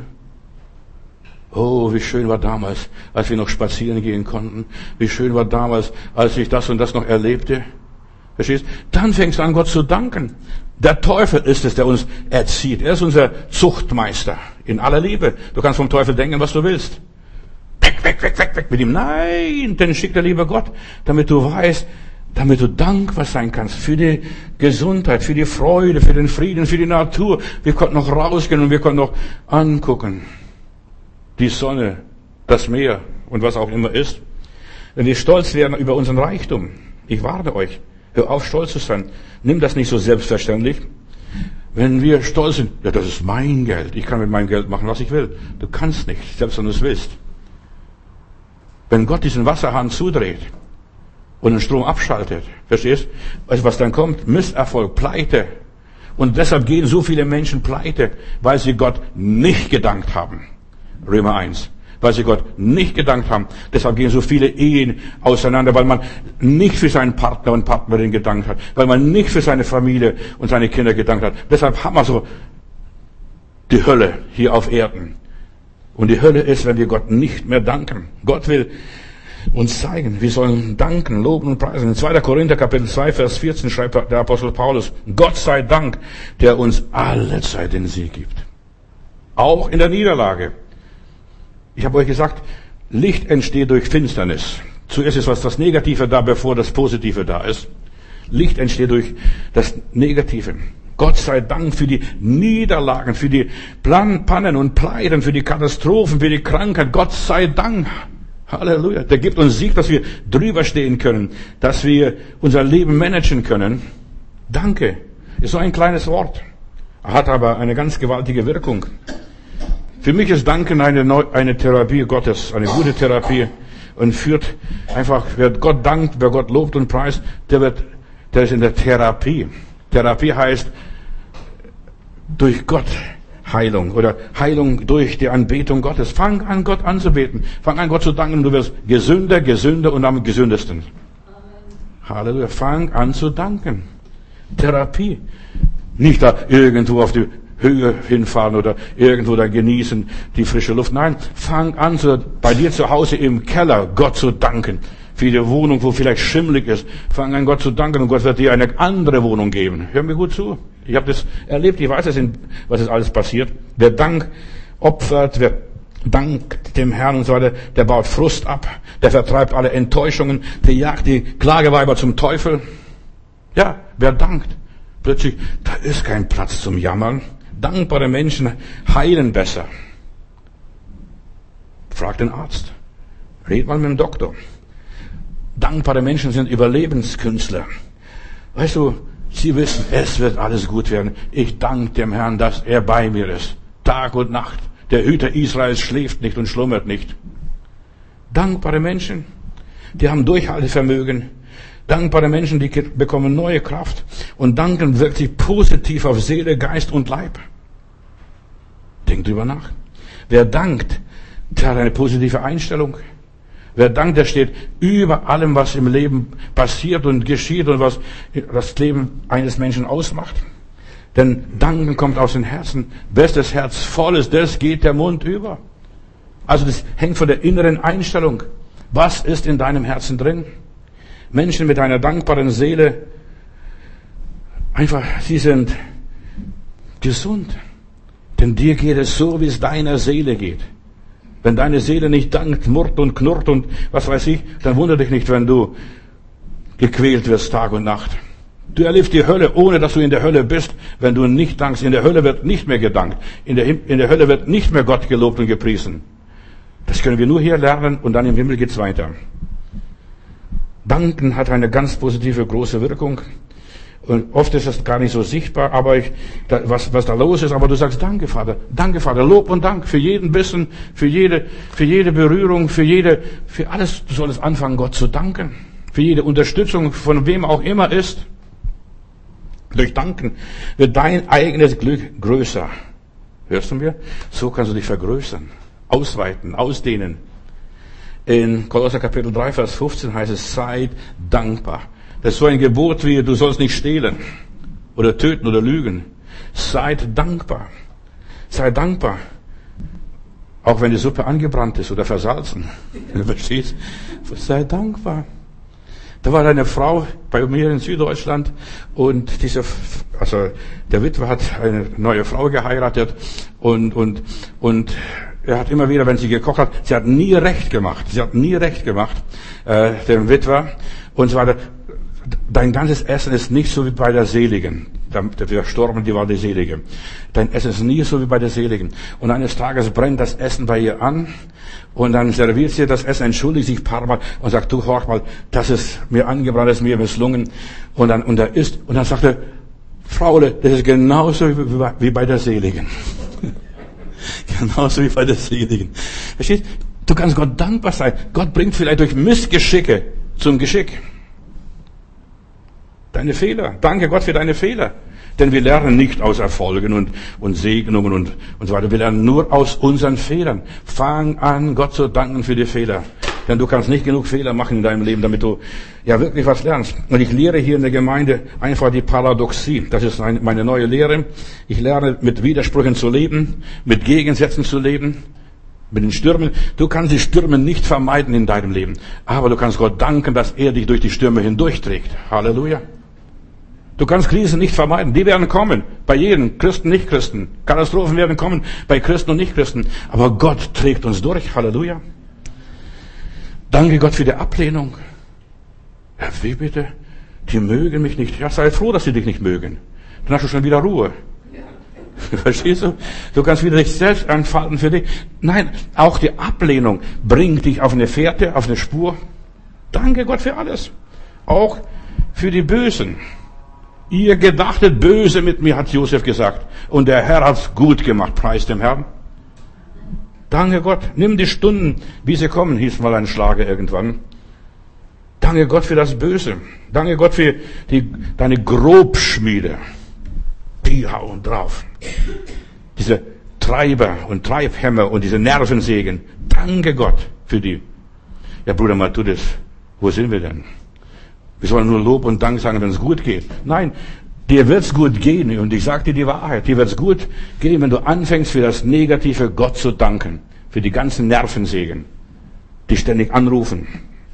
S1: Oh, wie schön war damals, als wir noch spazieren gehen konnten. Wie schön war damals, als ich das und das noch erlebte. Verstehst? Dann fängst du an, Gott zu danken. Der Teufel ist es, der uns erzieht. Er ist unser Zuchtmeister. In aller Liebe. Du kannst vom Teufel denken, was du willst. Weg mit ihm. Nein, den schickt der liebe Gott, damit du weißt, damit du dankbar sein kannst für die Gesundheit, für die Freude, für den Frieden, für die Natur. Wir konnten noch rausgehen und wir konnten noch angucken. Die Sonne, das Meer und was auch immer ist. Wenn wir stolz werden über unseren Reichtum, ich warne euch, hör auf, stolz zu sein. Nimm das nicht so selbstverständlich. Wenn wir stolz sind, ja, das ist mein Geld. Ich kann mit meinem Geld machen, was ich will. Du kannst nicht, selbst wenn du es willst. Wenn Gott diesen Wasserhahn zudreht und den Strom abschaltet, verstehst? Weißt du, was dann kommt? Misserfolg, Pleite. Und deshalb gehen so viele Menschen pleite, weil sie Gott nicht gedankt haben. Römer 1. Weil sie Gott nicht gedankt haben. Deshalb gehen so viele Ehen auseinander, weil man nicht für seinen Partner und Partnerin gedankt hat. Weil man nicht für seine Familie und seine Kinder gedankt hat. Deshalb haben wir so die Hölle hier auf Erden. Und die Hölle ist, wenn wir Gott nicht mehr danken. Gott will uns zeigen, wir sollen danken, loben und preisen. In 2. Korinther Kapitel 2, Vers 14 schreibt der Apostel Paulus, Gott sei Dank, der uns alle Zeit den Sieg gibt. Auch in der Niederlage. Ich habe euch gesagt, Licht entsteht durch Finsternis. Zuerst ist was das Negative da, bevor das Positive da ist. Licht entsteht durch das Negative. Gott sei Dank für die Niederlagen, für die Pannen und Pleiten, für die Katastrophen, für die Krankheit. Gott sei Dank. Halleluja. Der gibt uns Sieg, dass wir drüber stehen können, dass wir unser Leben managen können. Danke. Ist so ein kleines Wort. Hat aber eine ganz gewaltige Wirkung. Für mich ist Danken eine Therapie Gottes, eine gute Therapie und führt einfach, wer Gott dankt, wer Gott lobt und preist, der ist in der Therapie. Therapie heißt durch Gott Heilung oder Heilung durch die Anbetung Gottes. Fang an, Gott anzubeten. Fang an, Gott zu danken und du wirst gesünder und am gesündesten. Amen. Halleluja. Fang an zu danken. Therapie. Nicht da irgendwo auf die Höhe hinfahren oder irgendwo da genießen die frische Luft. Nein, fang an, bei dir zu Hause im Keller Gott zu danken. Für die Wohnung, wo vielleicht schimmelig ist. Fang an, Gott zu danken und Gott wird dir eine andere Wohnung geben. Hör mir gut zu. Ich habe das erlebt, ich weiß, was ist alles passiert. Wer Dank opfert, wer dankt dem Herrn und so weiter, der baut Frust ab, der vertreibt alle Enttäuschungen, der jagt die Klageweiber zum Teufel. Ja, wer dankt, plötzlich, da ist kein Platz zum Jammern. Dankbare Menschen heilen besser. Frag den Arzt. Red mal mit dem Doktor. Dankbare Menschen sind Überlebenskünstler. Weißt du, sie wissen, es wird alles gut werden. Ich danke dem Herrn, dass er bei mir ist. Tag und Nacht. Der Hüter Israels schläft nicht und schlummert nicht. Dankbare Menschen, die haben Durchhaltevermögen. Dankbare Menschen, die bekommen neue Kraft. Und Danken wirkt sich positiv auf Seele, Geist und Leib. Denk drüber nach. Wer dankt, der hat eine positive Einstellung. Wer dankt, der steht über allem, was im Leben passiert und geschieht und was das Leben eines Menschen ausmacht. Denn Danken kommt aus dem Herzen. Wes das Herz voll ist, das geht der Mund über. Also das hängt von der inneren Einstellung. Was ist in deinem Herzen drin? Menschen mit einer dankbaren Seele, einfach, sie sind gesund. Denn dir geht es so, wie es deiner Seele geht. Wenn deine Seele nicht dankt, murrt und knurrt und was weiß ich, dann wundere dich nicht, wenn du gequält wirst Tag und Nacht. Du erlebst die Hölle, ohne dass du in der Hölle bist, wenn du nicht dankst. In der Hölle wird nicht mehr gedankt. In der Hölle wird nicht mehr Gott gelobt und gepriesen. Das können wir nur hier lernen und dann im Himmel geht's weiter. Danken hat eine ganz positive, große Wirkung. Und oft ist das gar nicht so sichtbar, aber was da los ist, aber du sagst, danke Vater, Lob und Dank für jeden Bissen, für jede Berührung, für alles, du solltest anfangen, Gott zu danken. Für jede Unterstützung, von wem auch immer ist. Durch Danken wird dein eigenes Glück größer. Hörst du mir? So kannst du dich vergrößern, ausweiten, ausdehnen. In Kolosser Kapitel 3, Vers 15 heißt es, seid dankbar. Das ist so ein Gebot wie, du sollst nicht stehlen oder töten oder lügen. Seid dankbar. Sei dankbar. Auch wenn die Suppe angebrannt ist oder versalzen. Du verstehst? Sei dankbar. Da war eine Frau bei mir in Süddeutschland und der Witwer hat eine neue Frau geheiratet und er hat immer wieder, wenn sie gekocht hat, sie hat nie recht gemacht, dem Witwer, und so weiter. Dein ganzes Essen ist nicht so wie bei der Seligen. Der Verstorbene, die war die Selige. Dein Essen ist nie so wie bei der Seligen. Und eines Tages brennt das Essen bei ihr an. Und dann serviert sie das Essen, entschuldigt sich ein paar Mal und sagt, du, horch mal, das ist mir angebrannt, das ist mir misslungen. Und er isst. Und dann sagt er, Fraule, das ist genauso wie bei der Seligen. Genauso wie bei der Seligen. Verstehst? Du kannst Gott dankbar sein. Gott bringt vielleicht durch Missgeschicke zum Geschick. Deine Fehler. Danke Gott für deine Fehler. Denn wir lernen nicht aus Erfolgen und Segnungen und so weiter. Wir lernen nur aus unseren Fehlern. Fang an, Gott zu danken für die Fehler. Denn du kannst nicht genug Fehler machen in deinem Leben, damit du ja wirklich was lernst. Und ich lehre hier in der Gemeinde einfach die Paradoxie. Das ist meine neue Lehre. Ich lerne mit Widersprüchen zu leben, mit Gegensätzen zu leben, mit den Stürmen. Du kannst die Stürme nicht vermeiden in deinem Leben. Aber du kannst Gott danken, dass er dich durch die Stürme hindurchträgt. Halleluja. Du kannst Krisen nicht vermeiden. Die werden kommen. Bei jedem. Christen, Nicht-Christen. Katastrophen werden kommen. Bei Christen und Nicht-Christen. Aber Gott trägt uns durch. Halleluja. Danke Gott für die Ablehnung. Ja, wie bitte? Die mögen mich nicht. Ja, sei froh, dass sie dich nicht mögen. Dann hast du schon wieder Ruhe. Verstehst du? Du kannst wieder dich selbst entfalten für dich. Nein, auch die Ablehnung bringt dich auf eine Fährte, auf eine Spur. Danke Gott für alles. Auch für die Bösen. Ihr gedachtet böse mit mir, hat Josef gesagt. Und der Herr hat's gut gemacht, preis dem Herrn. Danke Gott. Nimm die Stunden, wie sie kommen, hieß mal ein Schlager irgendwann. Danke Gott für das Böse. Danke Gott für deine Grobschmiede. Die hauen drauf. Diese Treiber und Treibhämmer und diese Nervensägen. Danke Gott für die. Ja, Bruder Matthäus, wo sind wir denn? Wir sollen nur Lob und Dank sagen, wenn es gut geht. Nein, dir wird's gut gehen. Und ich sage dir die Wahrheit. Dir wird's gut gehen, wenn du anfängst, für das Negative Gott zu danken. Für die ganzen Nervensägen, die ständig anrufen.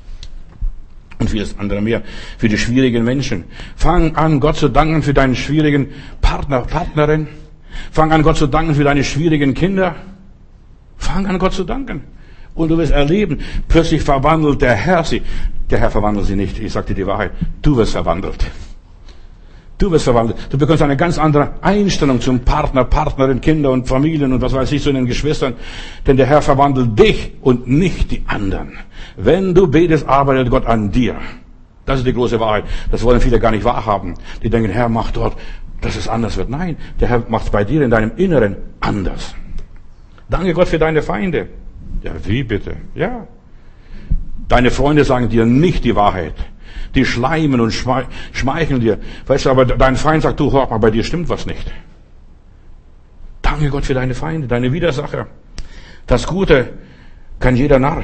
S1: Und vieles andere mehr. Für die schwierigen Menschen. Fang an, Gott zu danken für deinen schwierigen Partner, Partnerin. Fang an, Gott zu danken für deine schwierigen Kinder. Fang an, Gott zu danken. Und du wirst erleben, plötzlich verwandelt der Herr sie. Der Herr verwandelt sie nicht. Ich sage dir die Wahrheit. Du wirst verwandelt. Du wirst verwandelt. Du bekommst eine ganz andere Einstellung zum Partner, Partnerin, Kinder und Familien und was weiß ich, zu den Geschwistern. Denn der Herr verwandelt dich und nicht die anderen. Wenn du betest, arbeitet Gott an dir. Das ist die große Wahrheit. Das wollen viele gar nicht wahrhaben. Die denken, Herr, mach dort, dass es anders wird. Nein, der Herr macht es bei dir in deinem Inneren anders. Danke Gott für deine Feinde. Ja, wie bitte? Ja. Deine Freunde sagen dir nicht die Wahrheit. Die schleimen und schmeicheln dir. Weißt du, aber dein Feind sagt, du, hör mal, bei dir stimmt was nicht. Danke Gott für deine Feinde, deine Widersacher. Das Gute kann jeder Narr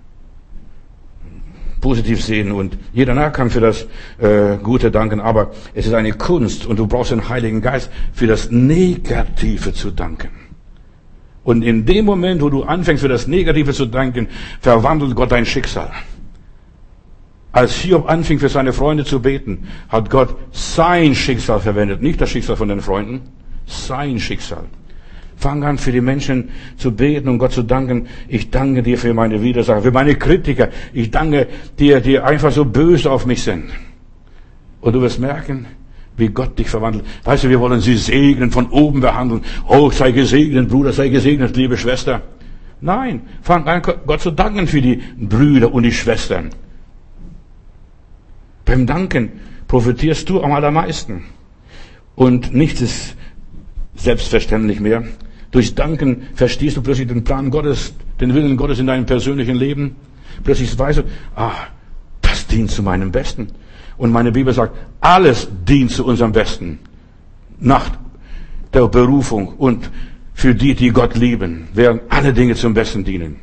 S1: positiv sehen und jeder Narr kann für das Gute danken, aber es ist eine Kunst und du brauchst den Heiligen Geist für das Negative zu danken. Und in dem Moment, wo du anfängst für das Negative zu danken, verwandelt Gott dein Schicksal. Als Hiob anfing für seine Freunde zu beten, hat Gott sein Schicksal verwendet, nicht das Schicksal von den Freunden, sein Schicksal. Fang an, für die Menschen zu beten und Gott zu danken. Ich danke dir für meine Widersacher, für meine Kritiker. Ich danke dir, die einfach so böse auf mich sind. Und du wirst merken, wie Gott dich verwandelt. Weißt du, wir wollen sie segnen, von oben behandeln. Oh, sei gesegnet, Bruder, sei gesegnet, liebe Schwester. Nein, fang an, Gott zu danken für die Brüder und die Schwestern. Beim Danken profitierst du am allermeisten. Und nichts ist selbstverständlich mehr. Durch Danken verstehst du plötzlich den Plan Gottes, den Willen Gottes in deinem persönlichen Leben. Plötzlich weißt du, das dient zu meinem Besten. Und meine Bibel sagt, alles dient zu unserem Besten. Nach der Berufung und für die, die Gott lieben, werden alle Dinge zum Besten dienen.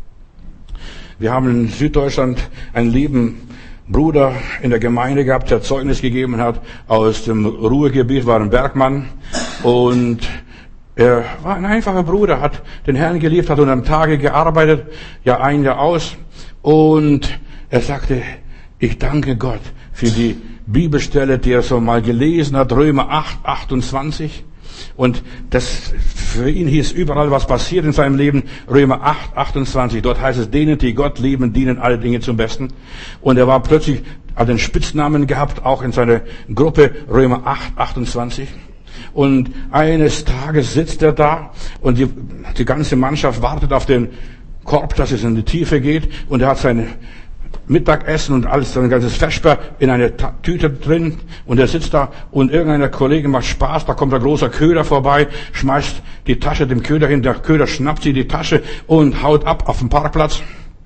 S1: Wir haben in Süddeutschland einen lieben Bruder in der Gemeinde gehabt, der Zeugnis gegeben hat aus dem Ruhrgebiet, war ein Bergmann. Und er war ein einfacher Bruder, hat den Herrn geliebt, hat 100 Tage gearbeitet, Jahr ein, Jahr aus. Und er sagte, ich danke Gott für die Bibelstelle, die er so mal gelesen hat, Römer 8, 28. Und das, für ihn hieß überall, was passiert in seinem Leben, Römer 8, 28. Dort heißt es, denen, die Gott lieben, dienen alle Dinge zum Besten. Und er war plötzlich, hat den Spitznamen gehabt, auch in seiner Gruppe, Römer 8, 28. Und eines Tages sitzt er da und die ganze Mannschaft wartet auf den Korb, dass es in die Tiefe geht. Und er hat sein Mittagessen und alles, sein ganzes Vesper in einer Tüte drin. Und er sitzt da und irgendeiner Kollege macht Spaß. Da kommt ein großer Köder vorbei, schmeißt die Tasche dem Köder hin. Der Köder schnappt sie die Tasche und haut ab auf den Parkplatz.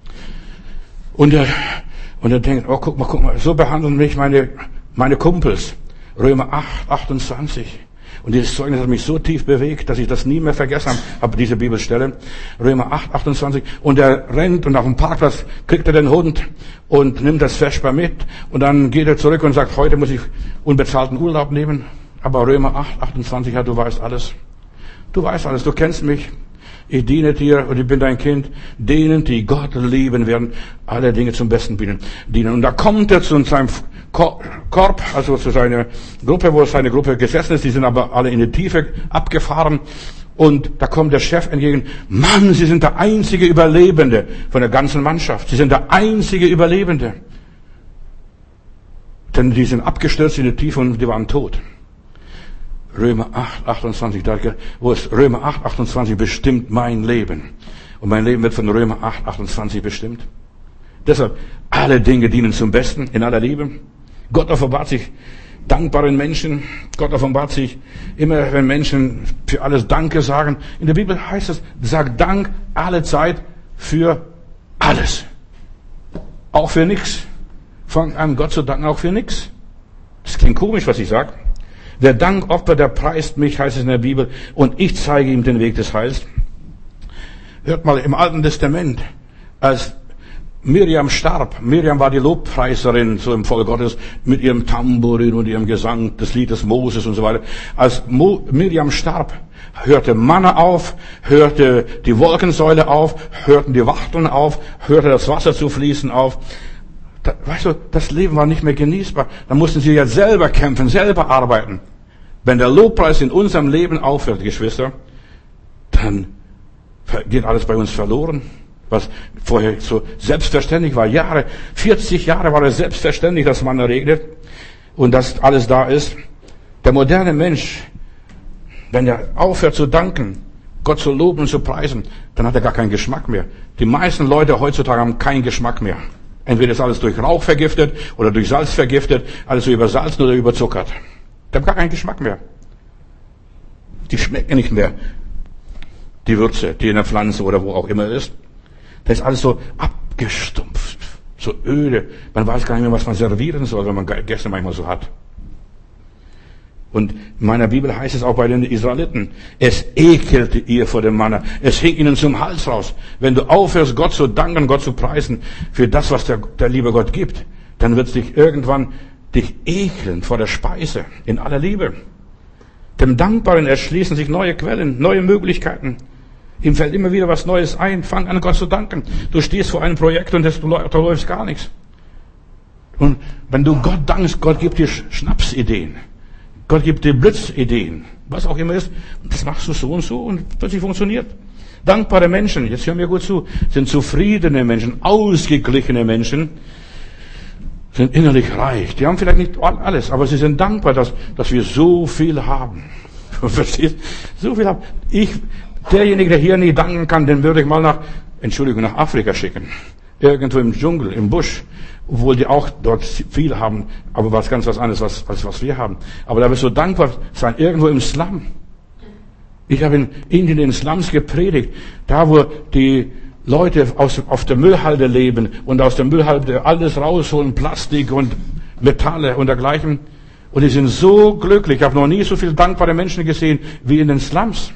S1: Und er denkt, oh, guck mal, so behandeln mich meine Kumpels. Römer 8, 28. Und dieses Zeugnis hat mich so tief bewegt, dass ich das nie mehr vergessen habe, diese Bibelstelle. Römer 8, 28. Und er rennt und auf dem Parkplatz kriegt er den Hund und nimmt das Vesper mit. Und dann geht er zurück und sagt, heute muss ich unbezahlten Urlaub nehmen. Aber Römer 8, 28, ja, du weißt alles. Du weißt alles, du kennst mich. Ich diene dir und ich bin dein Kind. Denen, die Gott lieben, werden alle Dinge zum Besten dienen. Und da kommt er zu seinem Korb, also zu seiner Gruppe, wo seine Gruppe gesessen ist. Die sind aber alle in die Tiefe abgefahren. Und da kommt der Chef entgegen. Mann, Sie sind der einzige Überlebende von der ganzen Mannschaft. Sie sind der einzige Überlebende. Denn die sind abgestürzt in die Tiefe und die waren tot. Römer 8, 28, wo es Römer 8, 28 bestimmt mein Leben. Und mein Leben wird von Römer 8, 28 bestimmt. Deshalb, alle Dinge dienen zum Besten, in aller Liebe. Gott offenbart sich dankbaren Menschen. Gott offenbart sich immer, wenn Menschen für alles Danke sagen. In der Bibel heißt es, sag Dank alle Zeit für alles. Auch für nichts. Fang an, Gott zu danken, auch für nichts. Das klingt komisch, was ich sage. Wer Dank opfert, der preist mich, heißt es in der Bibel, und ich zeige ihm den Weg des Heils. Hört mal, im Alten Testament, als Miriam starb, Miriam war die Lobpreiserin, so im Volk Gottes, mit ihrem Tambourin und ihrem Gesang, das Lied des Moses und so weiter. Als Miriam starb, hörte Manna auf, hörte die Wolkensäule auf, hörten die Wachteln auf, hörte das Wasser zu fließen auf. Weißt du, das Leben war nicht mehr genießbar. Da mussten sie ja selber kämpfen, selber arbeiten. Wenn der Lobpreis in unserem Leben aufhört, Geschwister, dann geht alles bei uns verloren. Was vorher so selbstverständlich war. 40 Jahre war es selbstverständlich, dass man regnet und dass alles da ist. Der moderne Mensch, wenn er aufhört zu danken, Gott zu loben und zu preisen, dann hat er gar keinen Geschmack mehr. Die meisten Leute heutzutage haben keinen Geschmack mehr. Entweder ist alles durch Rauch vergiftet oder durch Salz vergiftet, alles so übersalzen oder überzuckert. Die haben gar keinen Geschmack mehr. Die schmecken nicht mehr, die Würze, die in der Pflanze oder wo auch immer ist. Das ist alles so abgestumpft, so öde. Man weiß gar nicht mehr, was man servieren soll, wenn man Gäste manchmal so hat. Und in meiner Bibel heißt es auch bei den Israeliten, es ekelte ihr vor dem Manna, es hing ihnen zum Hals raus. Wenn du aufhörst, Gott zu danken, Gott zu preisen für das, was der liebe Gott gibt, dann wird es dich irgendwann ekeln vor der Speise in aller Liebe. Dem Dankbaren erschließen sich neue Quellen, neue Möglichkeiten. Ihm fällt immer wieder was Neues ein. Fang an, Gott zu danken. Du stehst vor einem Projekt und da läuft gar nichts. Und wenn du Gott dankst, Gott gibt dir Schnapsideen. Gott gibt dir Blitzideen, was auch immer ist. Das machst du so und plötzlich funktioniert. Dankbare Menschen, jetzt hör mir gut zu, sind zufriedene Menschen, ausgeglichene Menschen, sind innerlich reich. Die haben vielleicht nicht alles, aber sie sind dankbar, dass wir so viel haben. Verstehst? So viel haben. Derjenige, der hier nicht danken kann, den würde ich mal nach Afrika schicken. Irgendwo im Dschungel, im Busch. Obwohl die auch dort viel haben, aber was ganz was anderes, als was wir haben. Aber da wirst du dankbar sein, irgendwo im Slum. Ich habe in Indien in Slums gepredigt, da wo die Leute auf der Müllhalde leben und aus der Müllhalde alles rausholen, Plastik und Metalle und dergleichen. Und die sind so glücklich. Ich habe noch nie so viele dankbare Menschen gesehen wie in den Slums.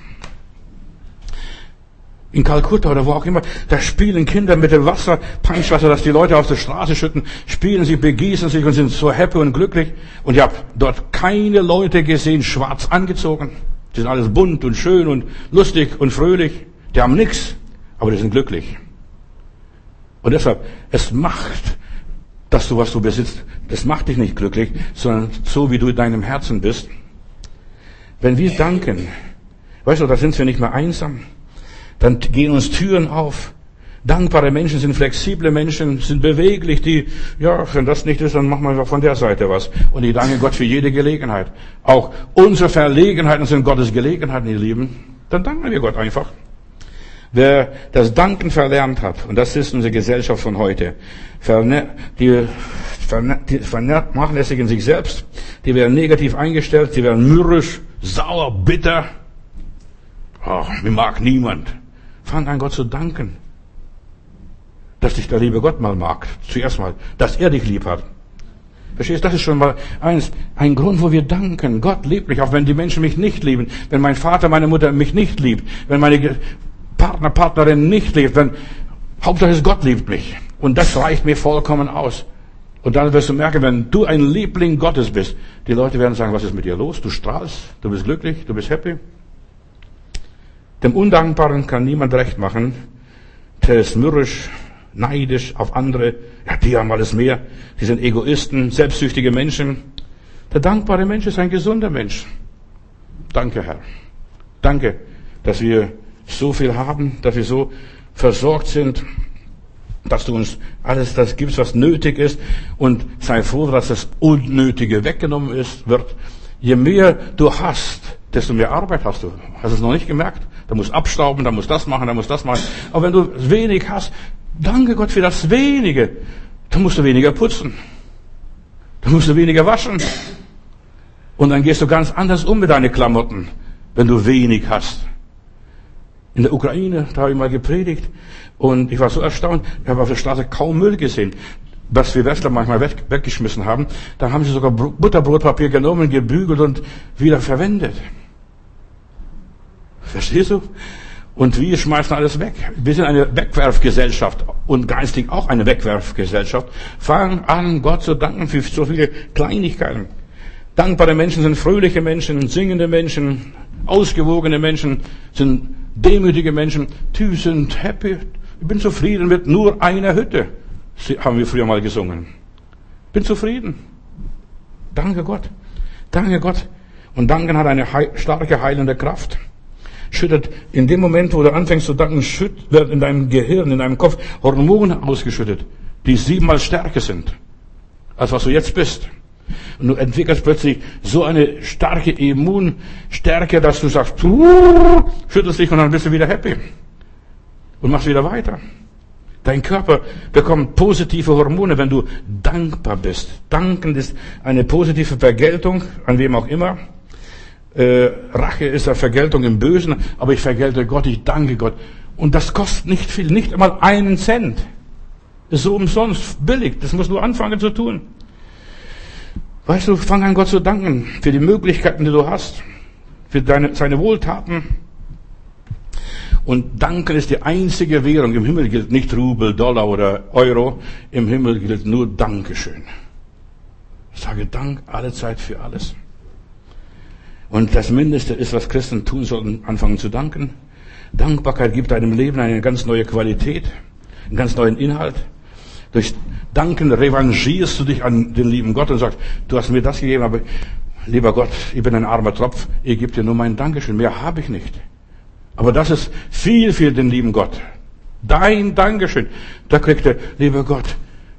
S1: In Kalkutta oder wo auch immer, da spielen Kinder mit dem Wasser, Punschwasser, das die Leute auf der Straße schütten, spielen sich, begießen sich und sind so happy und glücklich. Und ich habe dort keine Leute gesehen, schwarz angezogen. Die sind alles bunt und schön und lustig und fröhlich. Die haben nichts, aber die sind glücklich. Und deshalb, es macht, dass du, was du besitzt, das macht dich nicht glücklich, sondern so, wie du in deinem Herzen bist. Wenn wir danken, weißt du, da sind wir nicht mehr einsam. Dann gehen uns Türen auf. Dankbare Menschen sind flexible Menschen, sind beweglich, wenn das nicht ist, dann machen wir von der Seite was. Und ich danke Gott für jede Gelegenheit. Auch unsere Verlegenheiten sind Gottes Gelegenheiten, ihr Lieben. Dann danken wir Gott einfach. Wer das Danken verlernt hat, und das ist unsere Gesellschaft von heute, die vernachlässigen sich selbst, die werden negativ eingestellt, die werden mürrisch, sauer, bitter. Mir mag niemand. Fang an, Gott zu danken, dass dich der liebe Gott mal mag. Zuerst mal, dass er dich lieb hat. Verstehst du? Das ist schon mal ein Grund, wo wir danken. Gott liebt mich, auch wenn die Menschen mich nicht lieben. Wenn mein Vater, meine Mutter mich nicht liebt. Wenn meine Partnerin nicht liebt. Hauptsache ist, Gott liebt mich. Und das reicht mir vollkommen aus. Und dann wirst du merken, wenn du ein Liebling Gottes bist, die Leute werden sagen, was ist mit dir los? Du strahlst, du bist glücklich, du bist happy. Dem Undankbaren kann niemand recht machen. Der ist mürrisch, neidisch auf andere. Ja, die haben alles mehr. Die sind Egoisten, selbstsüchtige Menschen. Der dankbare Mensch ist ein gesunder Mensch. Danke, Herr. Danke, dass wir so viel haben, dass wir so versorgt sind, dass du uns alles das gibst, was nötig ist. Und sei froh, dass das Unnötige weggenommen wird. Je mehr du hast, desto mehr Arbeit hast du. Hast du es noch nicht gemerkt? Da musst abstauben, da musst das machen, da musst das machen. Aber wenn du wenig hast, danke Gott für das Wenige. Dann musst du weniger putzen. Dann musst du weniger waschen. Und dann gehst du ganz anders um mit deinen Klamotten, wenn du wenig hast. In der Ukraine, da habe ich mal gepredigt. Und ich war so erstaunt, ich habe auf der Straße kaum Müll gesehen. Was wir Westler manchmal weggeschmissen haben, da haben sie sogar Butterbrotpapier genommen, gebügelt und wieder verwendet. Verstehst du? Und wir schmeißen alles weg. Wir sind eine Wegwerfgesellschaft und geistig auch eine Wegwerfgesellschaft. Fang an, Gott zu danken für so viele Kleinigkeiten. Dankbare Menschen sind fröhliche Menschen, singende Menschen, ausgewogene Menschen, sind demütige Menschen, die sind happy. Ich bin zufrieden mit nur einer Hütte. Haben wir früher mal gesungen. Bin zufrieden. Danke Gott. Danke Gott. Und Danken hat eine starke heilende Kraft. Schüttet in dem Moment, wo du anfängst zu danken, wird in deinem Gehirn, in deinem Kopf Hormone ausgeschüttet, die 7-mal stärker sind, als was du jetzt bist. Und du entwickelst plötzlich so eine starke Immunstärke, dass du sagst, schüttelst dich und dann bist du wieder happy. Und machst wieder weiter. Dein Körper bekommt positive Hormone, wenn du dankbar bist. Danken ist eine positive Vergeltung, an wem auch immer. Rache ist eine Vergeltung im Bösen, aber ich vergelte Gott, ich danke Gott. Und das kostet nicht viel, nicht einmal 1 Cent. Das ist so umsonst, billig, das musst du anfangen zu tun. Weißt du, fang an Gott zu danken für die Möglichkeiten, die du hast, für seine Wohltaten. Und Danken ist die einzige Währung. Im Himmel gilt nicht Rubel, Dollar oder Euro. Im Himmel gilt nur Dankeschön. Ich sage Dank alle Zeit für alles. Und das Mindeste ist, was Christen tun sollten, anfangen zu danken. Dankbarkeit gibt deinem Leben eine ganz neue Qualität, einen ganz neuen Inhalt. Durch Danken revanchierst du dich an den lieben Gott und sagst, du hast mir das gegeben, aber lieber Gott, ich bin ein armer Tropf, ich gebe dir nur mein Dankeschön, mehr habe ich nicht. Aber das ist viel für den lieben Gott. Dein Dankeschön. Da kriegt der liebe Gott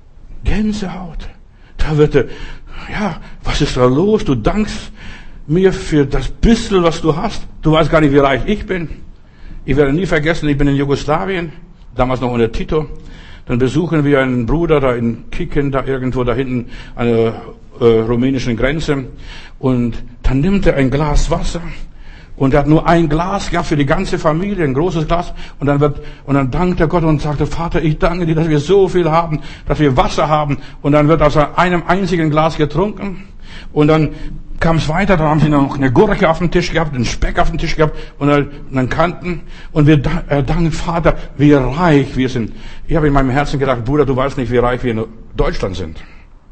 S1: Gänsehaut. Da wird er, ja, was ist da los? Du dankst mir für das bisschen, was du hast. Du weißt gar nicht, wie reich ich bin. Ich werde nie vergessen, ich bin in Jugoslawien, damals noch unter Tito. Dann besuchen wir einen Bruder da in Kicken, da irgendwo da hinten an der rumänischen Grenze. Und dann nimmt er ein Glas Wasser. Und er hat nur ein Glas gehabt für die ganze Familie, ein großes Glas. Und dann dankt er Gott und sagt, Vater, ich danke dir, dass wir so viel haben, dass wir Wasser haben. Und dann wird aus einem einzigen Glas getrunken. Und dann kam es weiter, dann haben sie noch eine Gurke auf dem Tisch gehabt, einen Speck auf dem Tisch gehabt und dann Kanten. Und wir danken, Vater, wie reich wir sind. Ich habe in meinem Herzen gedacht, Bruder, du weißt nicht, wie reich wir in Deutschland sind.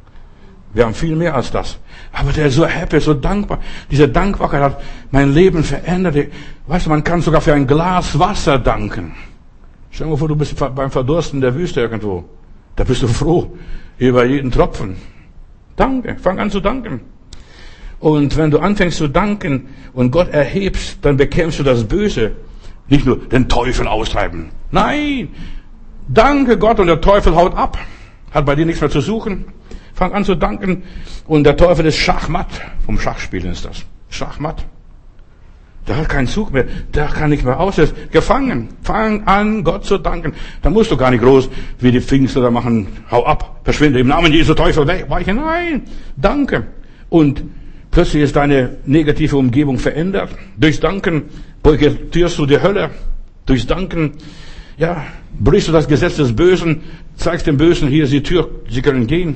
S1: Wir haben viel mehr als das. Aber der ist so happy, so dankbar. Diese Dankbarkeit hat mein Leben verändert. Weißt du, man kann sogar für ein Glas Wasser danken. Stell dir mal vor, du bist beim Verdursten in der Wüste irgendwo. Da bist du froh über jeden Tropfen. Danke, fang an zu danken. Und wenn du anfängst zu danken und Gott erhebst, dann bekämpfst du das Böse. Nicht nur den Teufel austreiben. Nein! Danke Gott und der Teufel haut ab. Hat bei dir nichts mehr zu suchen. Fang an zu danken. Und der Teufel ist schachmatt. Vom Schachspielen ist das. Schachmatt. Der hat keinen Zug mehr. Der kann nicht mehr aus. Er ist gefangen. Fang an, Gott zu danken. Da musst du gar nicht groß wie die Pfingstler da machen. Hau ab. Verschwinde im Namen Jesu, Teufel, weiche. Nein. Danke. Und plötzlich ist deine negative Umgebung verändert. Durchs Danken boykottierst du die Hölle. Durchs Danken, ja, brichst du das Gesetz des Bösen, zeigst dem Bösen, hier ist die Tür, sie können gehen.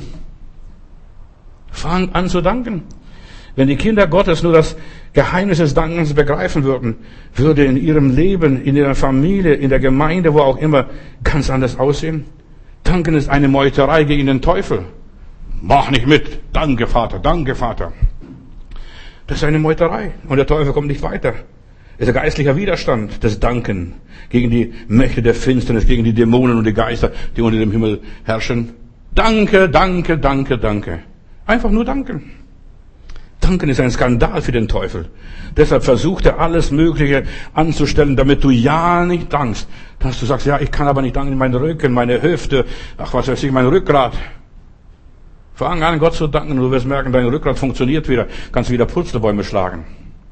S1: Fang an zu danken. Wenn die Kinder Gottes nur das Geheimnis des Dankens begreifen würden, würde in ihrem Leben, in ihrer Familie, in der Gemeinde, wo auch immer, ganz anders aussehen. Danken ist eine Meuterei gegen den Teufel. Mach nicht mit. Danke, Vater. Danke, Vater. Das ist eine Meuterei. Und der Teufel kommt nicht weiter. Es ist ein geistlicher Widerstand des Danken gegen die Mächte der Finsternis, gegen die Dämonen und die Geister, die unter dem Himmel herrschen. Danke, danke, danke, danke. Einfach nur danken. Danken ist ein Skandal für den Teufel. Deshalb versucht er alles Mögliche anzustellen, damit du ja nicht dankst. Dass du sagst, ja, ich kann aber nicht danken, mein Rücken, meine Hüfte, ach was weiß ich, mein Rückgrat. Fang an, Gott zu danken, und du wirst merken, dein Rückgrat funktioniert wieder. Kannst wieder Purzelbäume schlagen.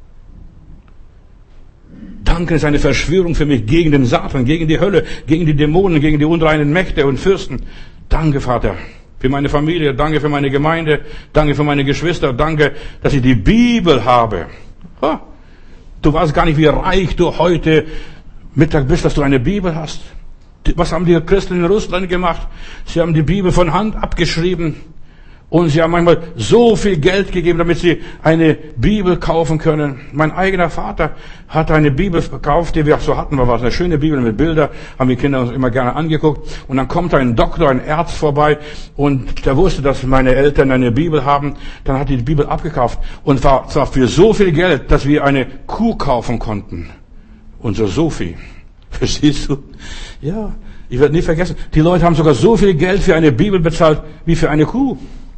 S1: Danken ist eine Verschwörung für mich gegen den Satan, gegen die Hölle, gegen die Dämonen, gegen die unreinen Mächte und Fürsten. Danke, Vater, für meine Familie, danke für meine Gemeinde, danke für meine Geschwister, danke, dass ich die Bibel habe. Du weißt gar nicht, wie reich du heute Mittag bist, dass du eine Bibel hast. Was haben die Christen in Russland gemacht? Sie haben die Bibel von Hand abgeschrieben. Und sie haben manchmal so viel Geld gegeben, damit sie eine Bibel kaufen können. Mein eigener Vater hat eine Bibel gekauft, die wir so hatten. War eine schöne Bibel mit Bildern, haben die Kinder uns immer gerne angeguckt. Und dann kommt ein Doktor, ein Arzt vorbei und der wusste, dass meine Eltern eine Bibel haben. Dann hat die Bibel abgekauft und zwar für so viel Geld, dass wir eine Kuh kaufen konnten. Unser Sophie. Verstehst du? Ja, ich werde nie vergessen. Die Leute haben sogar so viel Geld für eine Bibel bezahlt wie für eine Kuh.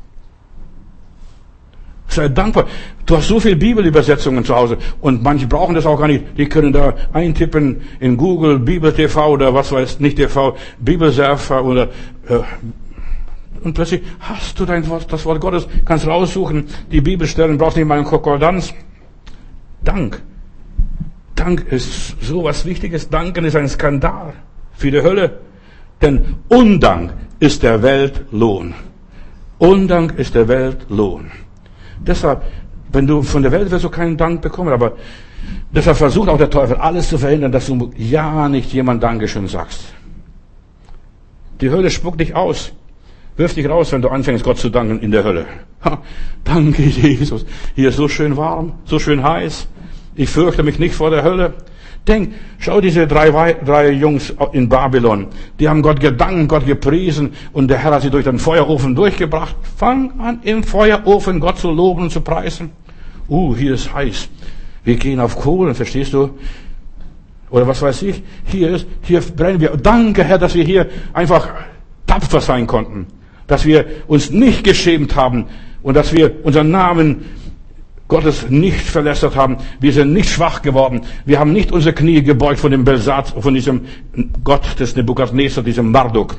S1: Sei dankbar. Du hast so viele Bibelübersetzungen zu Hause und manche brauchen das auch gar nicht. Die können da eintippen in Google, Bibel TV oder was weiß nicht TV, Bibelsurfer oder Und plötzlich hast du das Wort Gottes, kannst raussuchen, die Bibelstellen, brauchst nicht mal einen Konkordanz. Dank. Dank ist so was Wichtiges. Danken ist ein Skandal für die Hölle. Denn Undank ist der Weltlohn. Undank ist der Weltlohn. Deshalb, wenn du von der Welt wirst du keinen Dank bekommen, aber deshalb versucht auch der Teufel alles zu verhindern, dass du ja nicht jemand Dankeschön sagst. Die Hölle spuckt dich aus. Wirf dich raus, wenn du anfängst, Gott zu danken in der Hölle. Danke, Jesus. Hier ist so schön warm, so schön heiß. Ich fürchte mich nicht vor der Hölle. Denk, schau diese drei Jungs in Babylon. Die haben Gott gedankt, Gott gepriesen und der Herr hat sie durch den Feuerofen durchgebracht. Fang an, im Feuerofen Gott zu loben und zu preisen. Hier ist heiß. Wir gehen auf Kohlen, verstehst du? Oder was weiß ich. Hier brennen wir. Danke, Herr, dass wir hier einfach tapfer sein konnten. Dass wir uns nicht geschämt haben und dass wir unseren Namen Gottes nicht verlästert haben. Wir sind nicht schwach geworden. Wir haben nicht unsere Knie gebeugt von dem Belsatz, von diesem Gott des Nebukadnezar, diesem Marduk.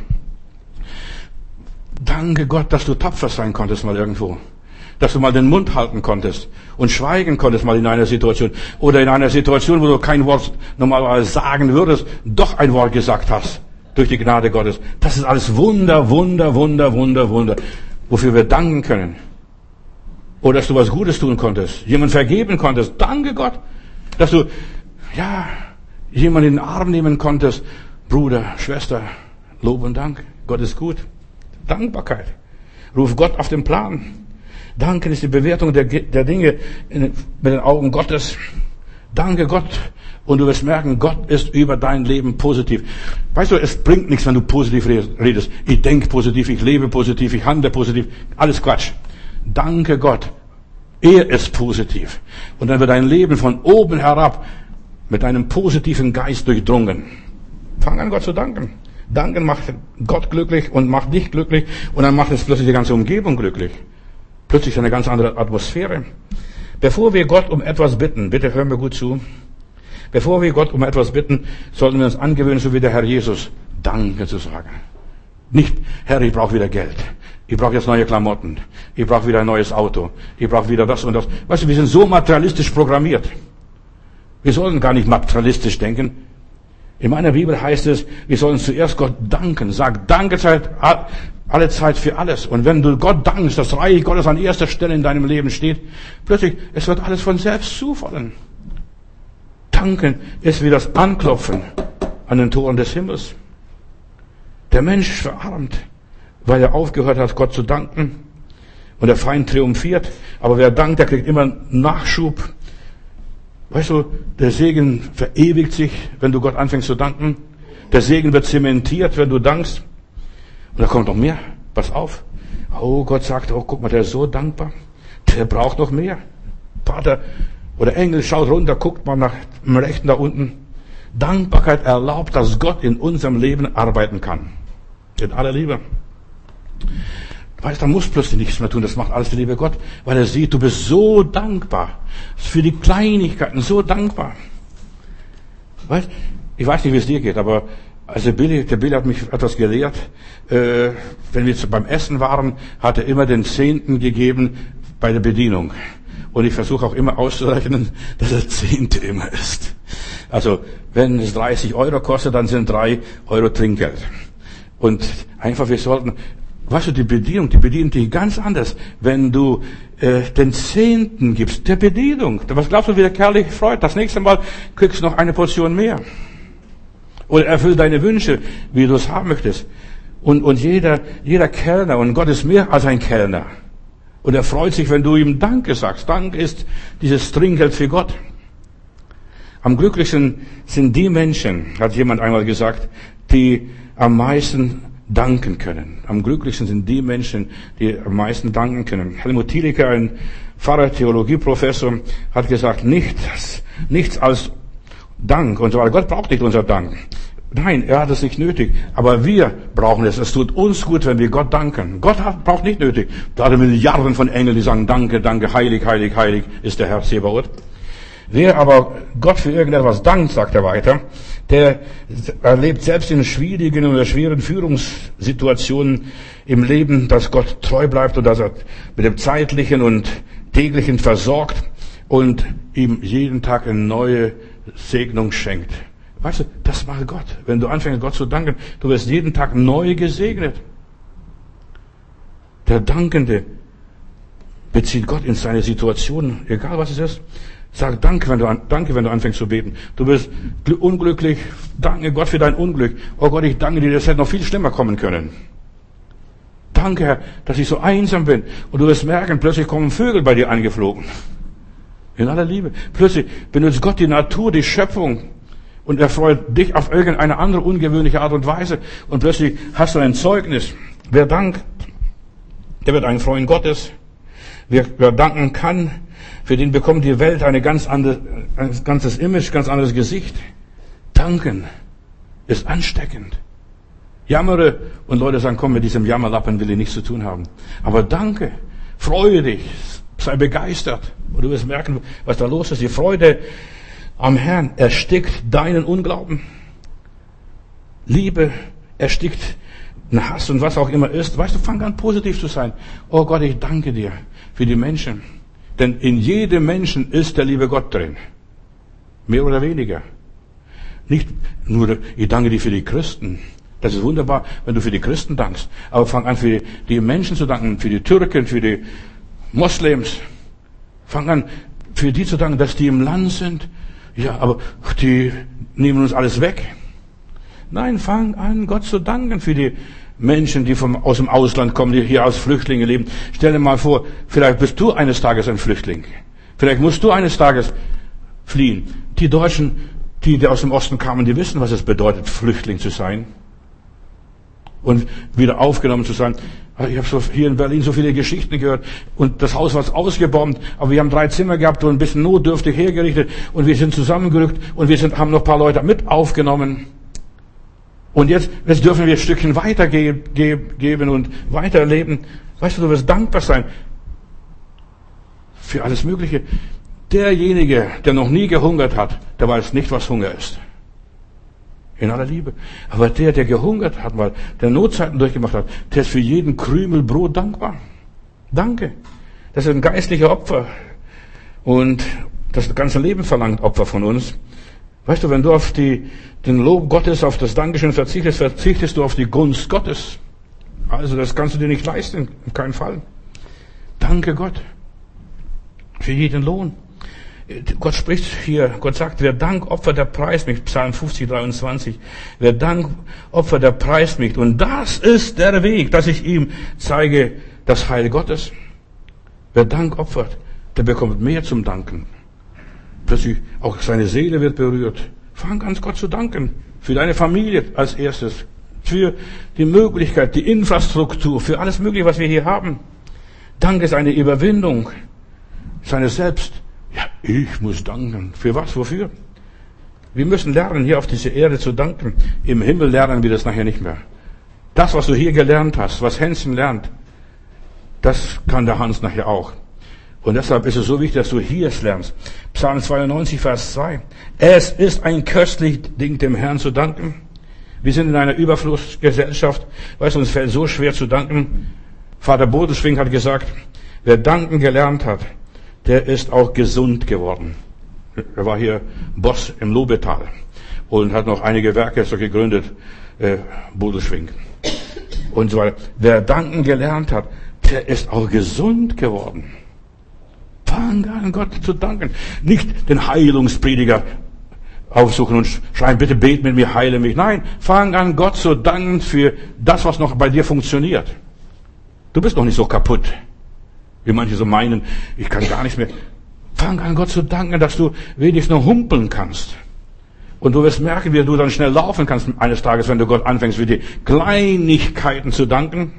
S1: Danke Gott, dass du tapfer sein konntest mal irgendwo. Dass du mal den Mund halten konntest und schweigen konntest mal in einer Situation. Oder in einer Situation, wo du kein Wort normalerweise sagen würdest, doch ein Wort gesagt hast. Durch die Gnade Gottes. Das ist alles Wunder, Wunder, Wunder, Wunder, Wunder. Wofür wir danken können. Oder dass du was Gutes tun konntest. Jemand vergeben konntest. Danke Gott. Dass du, jemanden in den Arm nehmen konntest. Bruder, Schwester, Lob und Dank. Gott ist gut. Dankbarkeit. Ruf Gott auf den Plan. Danken ist die Bewertung der Dinge mit den Augen Gottes. Danke Gott. Und du wirst merken, Gott ist über dein Leben positiv. Weißt du, es bringt nichts, wenn du positiv redest. Ich denke positiv, ich lebe positiv, ich handle positiv. Alles Quatsch. Danke Gott. Er ist positiv. Und dann wird dein Leben von oben herab mit einem positiven Geist durchdrungen. Fang an, Gott zu danken. Danken macht Gott glücklich und macht dich glücklich. Und dann macht es plötzlich die ganze Umgebung glücklich. Plötzlich eine ganz andere Atmosphäre. Bevor wir Gott um etwas bitten, bitte hören wir gut zu. Bevor wir Gott um etwas bitten, sollten wir uns angewöhnen, so wie der Herr Jesus, Danke zu sagen. Nicht, Herr, ich brauche wieder Geld. Ich brauche jetzt neue Klamotten. Ich brauche wieder ein neues Auto. Ich brauche wieder das und das. Weißt du, wir sind so materialistisch programmiert. Wir sollen gar nicht materialistisch denken. In meiner Bibel heißt es, wir sollen zuerst Gott danken. Sag Danke alle Zeit für alles. Und wenn du Gott dankst, das Reich Gottes an erster Stelle in deinem Leben steht, plötzlich, es wird alles von selbst zufallen. Danken ist wie das Anklopfen an den Toren des Himmels. Der Mensch verarmt, weil er aufgehört hat, Gott zu danken. Und der Feind triumphiert. Aber wer dankt, der kriegt immer Nachschub. Weißt du, der Segen verewigt sich, wenn du Gott anfängst zu danken. Der Segen wird zementiert, wenn du dankst. Und da kommt noch mehr. Pass auf. Oh, Gott sagt, oh, guck mal, der ist so dankbar. Der braucht noch mehr. Vater oder Engel schaut runter, guckt mal nach dem Rechten da unten. Dankbarkeit erlaubt, dass Gott in unserem Leben arbeiten kann. In aller Liebe. Weißt du, da muss plötzlich nichts mehr tun. Das macht alles der liebe Gott, weil er sieht, du bist so dankbar. Für die Kleinigkeiten so dankbar. Weißt, ich weiß nicht, wie es dir geht, aber der Billy hat mich etwas gelehrt. Wenn wir beim Essen waren, hat er immer den 10. gegeben bei der Bedienung. Und ich versuche auch immer auszurechnen, dass der 10. immer ist. Also, wenn es 30 Euro kostet, dann sind 3 Euro Trinkgeld. Und einfach, wir sollten, weißt du, die Bedienung, die bedient dich ganz anders. Wenn du den 10. gibst, der Bedienung, was glaubst du, wie der Kerl dich freut? Das nächste Mal kriegst du noch eine Portion mehr. Oder erfüll deine Wünsche, wie du es haben möchtest. Und jeder Kellner, und Gott ist mehr als ein Kellner. Und er freut sich, wenn du ihm Danke sagst. Dank ist dieses Trinkgeld für Gott. Am glücklichsten sind die Menschen, hat jemand einmal gesagt, die am meisten danken können. Am glücklichsten sind die Menschen, die am meisten danken können. Helmut Thielicke, ein Pfarrer, Theologieprofessor, hat gesagt, nichts als Dank. Und so weiter. Gott braucht nicht unser Dank. Nein, er hat es nicht nötig. Aber wir brauchen es. Es tut uns gut, wenn wir Gott danken. Gott braucht nicht nötig. Da hat er Milliarden von Engeln, die sagen, danke, danke, heilig, heilig, heilig ist der Herr Zebaoth. Wer aber Gott für irgendetwas dankt, sagt er weiter, der erlebt selbst in schwierigen oder schweren Führungssituationen im Leben, dass Gott treu bleibt und dass er mit dem Zeitlichen und Täglichen versorgt und ihm jeden Tag eine neue Segnung schenkt. Weißt du, das macht Gott. Wenn du anfängst, Gott zu danken, du wirst jeden Tag neu gesegnet. Der Dankende bezieht Gott in seine Situation, egal was es ist. Sag danke, wenn du anfängst zu beten. Du bist unglücklich, danke Gott für dein Unglück. Oh Gott, ich danke dir, das hätte noch viel schlimmer kommen können. Danke, Herr, dass ich so einsam bin. Und du wirst merken, plötzlich kommen Vögel bei dir angeflogen. In aller Liebe. Plötzlich benutzt Gott die Natur, die Schöpfung und erfreut dich auf irgendeine andere ungewöhnliche Art und Weise. Und plötzlich hast du ein Zeugnis. Wer dankt, der wird ein Freund Gottes. Wer danken kann, für den bekommt die Welt ein ganzes Image, ganz anderes Gesicht. Danken ist ansteckend. Jammere und Leute sagen, komm, mit diesem Jammerlappen will ich nichts zu tun haben. Aber danke, freue dich, sei begeistert. Und du wirst merken, was da los ist. Die Freude am Herrn erstickt deinen Unglauben. Liebe erstickt einen Hass und was auch immer ist. Weißt du, fang an positiv zu sein. Oh Gott, ich danke dir für die Menschen. Denn in jedem Menschen ist der liebe Gott drin. Mehr oder weniger. Nicht nur, ich danke dir für die Christen. Das ist wunderbar, wenn du für die Christen dankst. Aber fang an, für die Menschen zu danken, für die Türken, für die Moslems. Fang an, für die zu danken, dass die im Land sind. Ja, aber die nehmen uns alles weg. Nein, fang an, Gott zu danken für die Menschen, die aus dem Ausland kommen, die hier als Flüchtlinge leben. Stell dir mal vor, vielleicht bist du eines Tages ein Flüchtling. Vielleicht musst du eines Tages fliehen. Die Deutschen, die aus dem Osten kamen, die wissen, was es bedeutet, Flüchtling zu sein. Und wieder aufgenommen zu sein. Ich habe hier in Berlin so viele Geschichten gehört. Und das Haus war ausgebombt. Aber wir haben 3 Zimmer gehabt und ein bisschen notdürftig hergerichtet. Und wir sind zusammengerückt. Und haben noch ein paar Leute mit aufgenommen. Und jetzt dürfen wir ein Stückchen weitergeben und weiterleben. Weißt du wirst dankbar sein für alles Mögliche. Derjenige, der noch nie gehungert hat, der weiß nicht, was Hunger ist. In aller Liebe. Aber der gehungert hat, weil der Notzeiten durchgemacht hat, der ist für jeden Krümel Brot dankbar. Danke. Das ist ein geistlicher Opfer. Und das ganze Leben verlangt Opfer von uns. Weißt du, wenn du auf den Lob Gottes, auf das Dankeschön verzichtest du auf die Gunst Gottes. Also das kannst du dir nicht leisten, in keinem Fall. Danke Gott für jeden Lohn. Gott spricht hier, Gott sagt, wer Dank opfert, der preist mich. Psalm 50, 23. Wer Dank opfert, der preist mich. Und das ist der Weg, dass ich ihm zeige, das Heil Gottes. Wer Dank opfert, der bekommt mehr zum Danken. Plötzlich auch seine Seele wird berührt. Fang an, Gott zu danken. Für deine Familie als erstes. Für die Möglichkeit, die Infrastruktur, für alles Mögliche, was wir hier haben. Dank ist eine Überwindung seines Selbst. Ja, ich muss danken. Für was? Wofür? Wir müssen lernen, hier auf dieser Erde zu danken. Im Himmel lernen wir das nachher nicht mehr. Das, was du hier gelernt hast, was Hänschen lernt, das kann der Hans nachher auch. Und deshalb ist es so wichtig, dass du hier es lernst. Psalm 92, Vers 2. Es ist ein köstlich Ding, dem Herrn zu danken. Wir sind in einer Überflussgesellschaft. Weißt du, uns fällt so schwer zu danken. Vater Bodelschwing hat gesagt, wer danken gelernt hat, der ist auch gesund geworden. Er war hier Boss im Lobetal und hat noch einige Werke so gegründet, Bodelschwing und so weiter. Wer danken gelernt hat, der ist auch gesund geworden. Fang an, Gott zu danken. Nicht den Heilungsprediger aufsuchen und schreien, bitte bet mit mir, heile mich. Nein, fang an, Gott zu danken für das, was noch bei dir funktioniert. Du bist noch nicht so kaputt, wie manche so meinen, ich kann gar nicht mehr. Fang an, Gott zu danken, dass du wenigstens noch humpeln kannst. Und du wirst merken, wie du dann schnell laufen kannst eines Tages, wenn du Gott anfängst, für die Kleinigkeiten zu danken.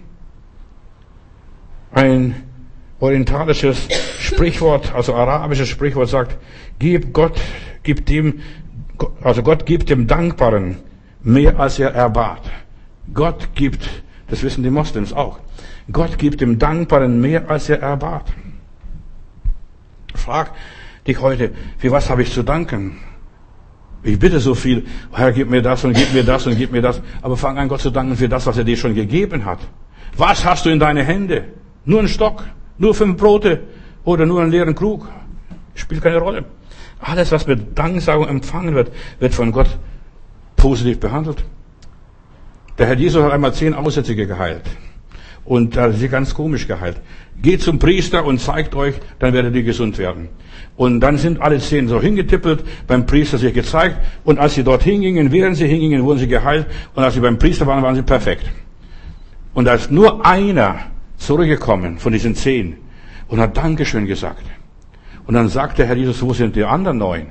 S1: Ein orientalisches Sprichwort, also arabisches Sprichwort sagt, Gott gibt dem Dankbaren mehr, als er erbat. Gott gibt, das wissen die Moslems auch, Gott gibt dem Dankbaren mehr, als er erbat. Frag dich heute, für was habe ich zu danken? Ich bitte so viel, Herr, gib mir das und gib mir das und gib mir das. Aber fang an, Gott zu danken für das, was er dir schon gegeben hat. Was hast du in deine Hände? Nur einen Stock, nur 5 Brote oder nur einen leeren Krug? Spielt keine Rolle. Alles, was mit Danksagung empfangen wird, wird von Gott positiv behandelt. Der Herr Jesus hat einmal 10 Aussätzige geheilt. Und da ist sie ganz komisch geheilt. Geht zum Priester und zeigt euch, dann werdet ihr gesund werden. Und dann sind alle 10 so hingetippelt, beim Priester sich gezeigt. Und als sie dort hingingen, während sie hingingen, wurden sie geheilt. Und als sie beim Priester waren, waren sie perfekt. Und da ist nur einer zurückgekommen von diesen 10 und hat Dankeschön gesagt. Und dann sagt der Herr Jesus, wo sind die anderen 9?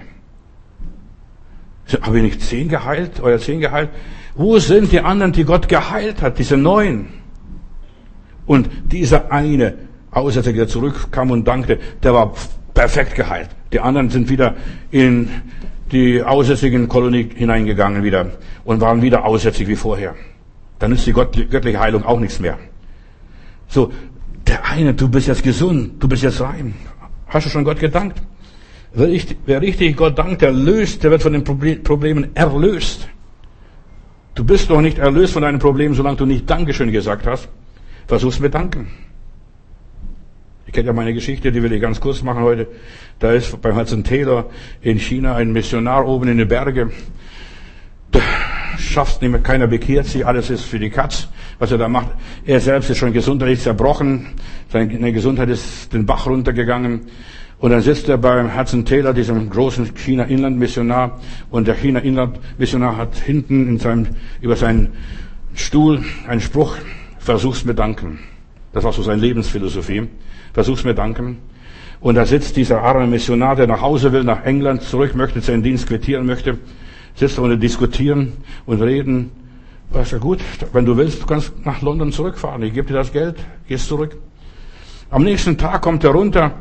S1: Habe ich nicht 10 geheilt, euer 10 geheilt? Wo sind die anderen, die Gott geheilt hat, diese 9? Und dieser eine Aussätzige, der zurückkam und dankte, der war perfekt geheilt. Die anderen sind wieder in die aussätzigen Kolonie hineingegangen wieder und waren wieder aussätzig wie vorher. Dann ist die göttliche Heilung auch nichts mehr. So, der eine, du bist jetzt gesund, du bist jetzt rein. Hast du schon Gott gedankt? Wer richtig Gott dankt, der wird von den Problemen erlöst. Du bist noch nicht erlöst von deinen Problemen, solange du nicht Dankeschön gesagt hast. Versuch's mit Danken. Ich kenne ja meine Geschichte, die will ich ganz kurz machen heute. Da ist beim Hudson Taylor in China ein Missionar oben in den Bergen. Da schafft's nicht mehr, keiner bekehrt sich, alles ist für die Katz, was er da macht. Er selbst ist schon gesundheitlich zerbrochen, seine Gesundheit ist den Bach runtergegangen. Und dann sitzt er beim Hudson Taylor, diesem großen China-Inland-Missionar, und der China-Inland-Missionar hat hinten über seinen Stuhl einen Spruch: Versuch's mit Danken. Das war so seine Lebensphilosophie. Versuch's mit Danken. Und da sitzt dieser arme Missionar, der nach Hause will, nach England zurück möchte, seinen Dienst quittieren möchte, sitzt da und diskutieren und reden. Weißt du, gut, wenn du willst, du kannst nach London zurückfahren. Ich gebe dir das Geld, gehst zurück. Am nächsten Tag kommt er runter.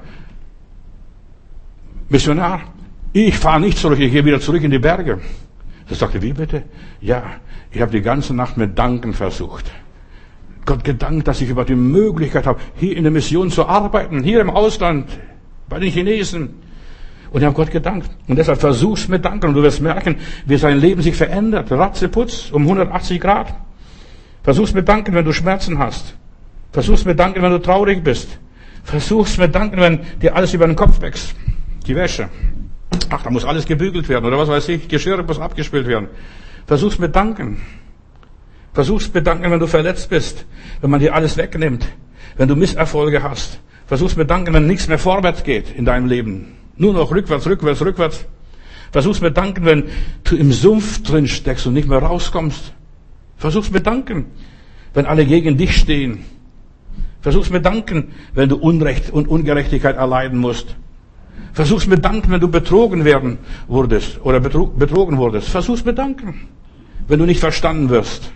S1: Missionar, ich fahre nicht zurück, ich gehe wieder zurück in die Berge. Das sagte, wie bitte? Ja, ich habe die ganze Nacht mit Danken versucht. Gott gedankt, dass ich über die Möglichkeit habe, hier in der Mission zu arbeiten, hier im Ausland, bei den Chinesen. Und ich habe Gott gedankt. Und deshalb versuch's mit Danken. Und du wirst merken, wie sein Leben sich verändert. Ratzeputz, um 180 Grad. Versuch's mit Danken, wenn du Schmerzen hast. Versuch's mit Danken, wenn du traurig bist. Versuch's mit Danken, wenn dir alles über den Kopf wächst. Die Wäsche. Ach, da muss alles gebügelt werden. Oder was weiß ich, Geschirr muss abgespült werden. Versuch's mit Danken. Versuch's mit Danken, wenn du verletzt bist. Wenn man dir alles wegnimmt. Wenn du Misserfolge hast. Versuch's mit Danken, wenn nichts mehr vorwärts geht in deinem Leben. Nur noch rückwärts, rückwärts, rückwärts. Versuch's mit Danken, wenn du im Sumpf drin steckst und nicht mehr rauskommst. Versuch's mit Danken, wenn alle gegen dich stehen. Versuch's mit Danken, wenn du Unrecht und Ungerechtigkeit erleiden musst. Versuch's mit Danken, wenn du betrogen wurdest oder betrogen wurdest. Versuch's mit Danken, wenn du nicht verstanden wirst.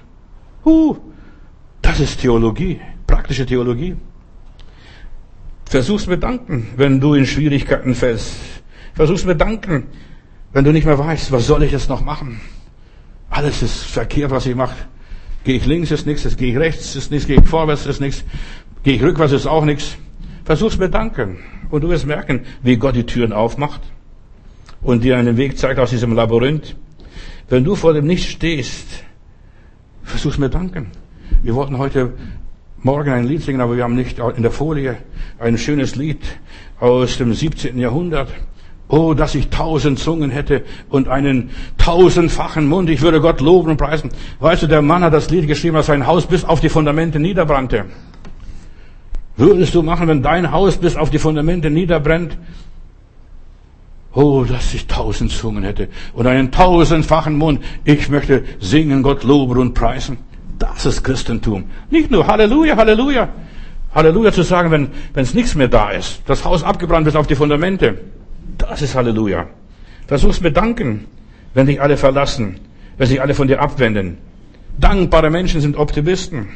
S1: Das ist Theologie, praktische Theologie. Versuch's mit Danken, wenn du in Schwierigkeiten fällst. Versuch's mit Danken, wenn du nicht mehr weißt, was soll ich jetzt noch machen? Alles ist verkehrt, was ich mache. Gehe ich links, ist nichts. Gehe ich rechts, ist nichts. Gehe ich vorwärts, ist nichts. Gehe ich rückwärts, ist auch nichts. Versuch's mit Danken. Und du wirst merken, wie Gott die Türen aufmacht und dir einen Weg zeigt aus diesem Labyrinth. Wenn du vor dem Nichts stehst, versuch's mit Danken. Wir wollten heute Morgen ein Lied singen, aber wir haben nicht in der Folie ein schönes Lied aus dem 17. Jahrhundert. Oh, dass ich 1000 Zungen hätte und einen 1000-fachen Mund. Ich würde Gott loben und preisen. Weißt du, der Mann hat das Lied geschrieben, als sein Haus bis auf die Fundamente niederbrannte. Würdest du machen, wenn dein Haus bis auf die Fundamente niederbrennt? Oh, dass ich 1000 Zungen hätte und einen 1000-fachen Mund. Ich möchte singen, Gott loben und preisen. Das ist Christentum. Nicht nur Halleluja, Halleluja. Halleluja zu sagen, wenn es nichts mehr da ist. Das Haus abgebrannt bis auf die Fundamente. Das ist Halleluja. Versuch's mit Danken, wenn dich alle verlassen, wenn sich alle von dir abwenden. Dankbare Menschen sind Optimisten.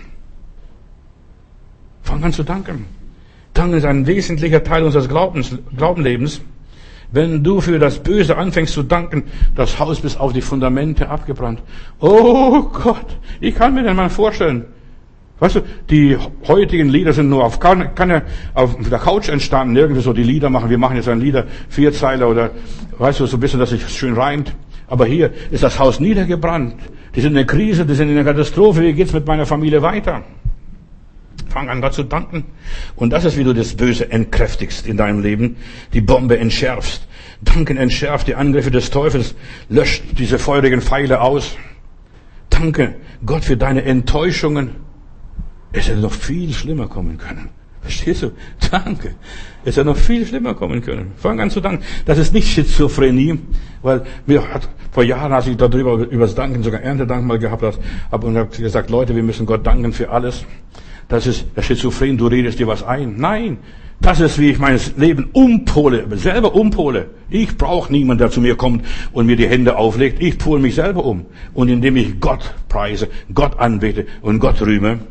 S1: Fang an zu danken. Danken ist ein wesentlicher Teil unseres Glaubenslebens. Wenn du für das Böse anfängst zu danken, das Haus bis auf die Fundamente abgebrannt. Oh Gott, ich kann mir das mal vorstellen. Weißt du, die heutigen Lieder sind nur auf der Couch entstanden, irgendwie so die Lieder machen. Wir machen jetzt ein Lieder, 4 Zeiler oder, weißt du, so ein bisschen, dass sich schön reimt. Aber hier ist das Haus niedergebrannt. Die sind in der Krise, die sind in der Katastrophe. Wie geht's mit meiner Familie weiter? Fang an, Gott zu danken. Und das ist, wie du das Böse entkräftigst in deinem Leben. Die Bombe entschärfst. Danken entschärft die Angriffe des Teufels, löscht diese feurigen Pfeile aus. Danke Gott für deine Enttäuschungen. Es hätte noch viel schlimmer kommen können. Verstehst du? Danke. Es hätte noch viel schlimmer kommen können. Fang an zu danken. Das ist nicht Schizophrenie, weil vor Jahren, als ich darüber, über das Danken, sogar Erntedank mal gehabt habe und habe gesagt, Leute, wir müssen Gott danken für alles. Das ist der Schizophren, du redest dir was ein. Nein, das ist, wie ich mein Leben selber umpole. Ich brauche niemanden, der zu mir kommt und mir die Hände auflegt. Ich pole mich selber um. Und indem ich Gott preise, Gott anbete und Gott rühme.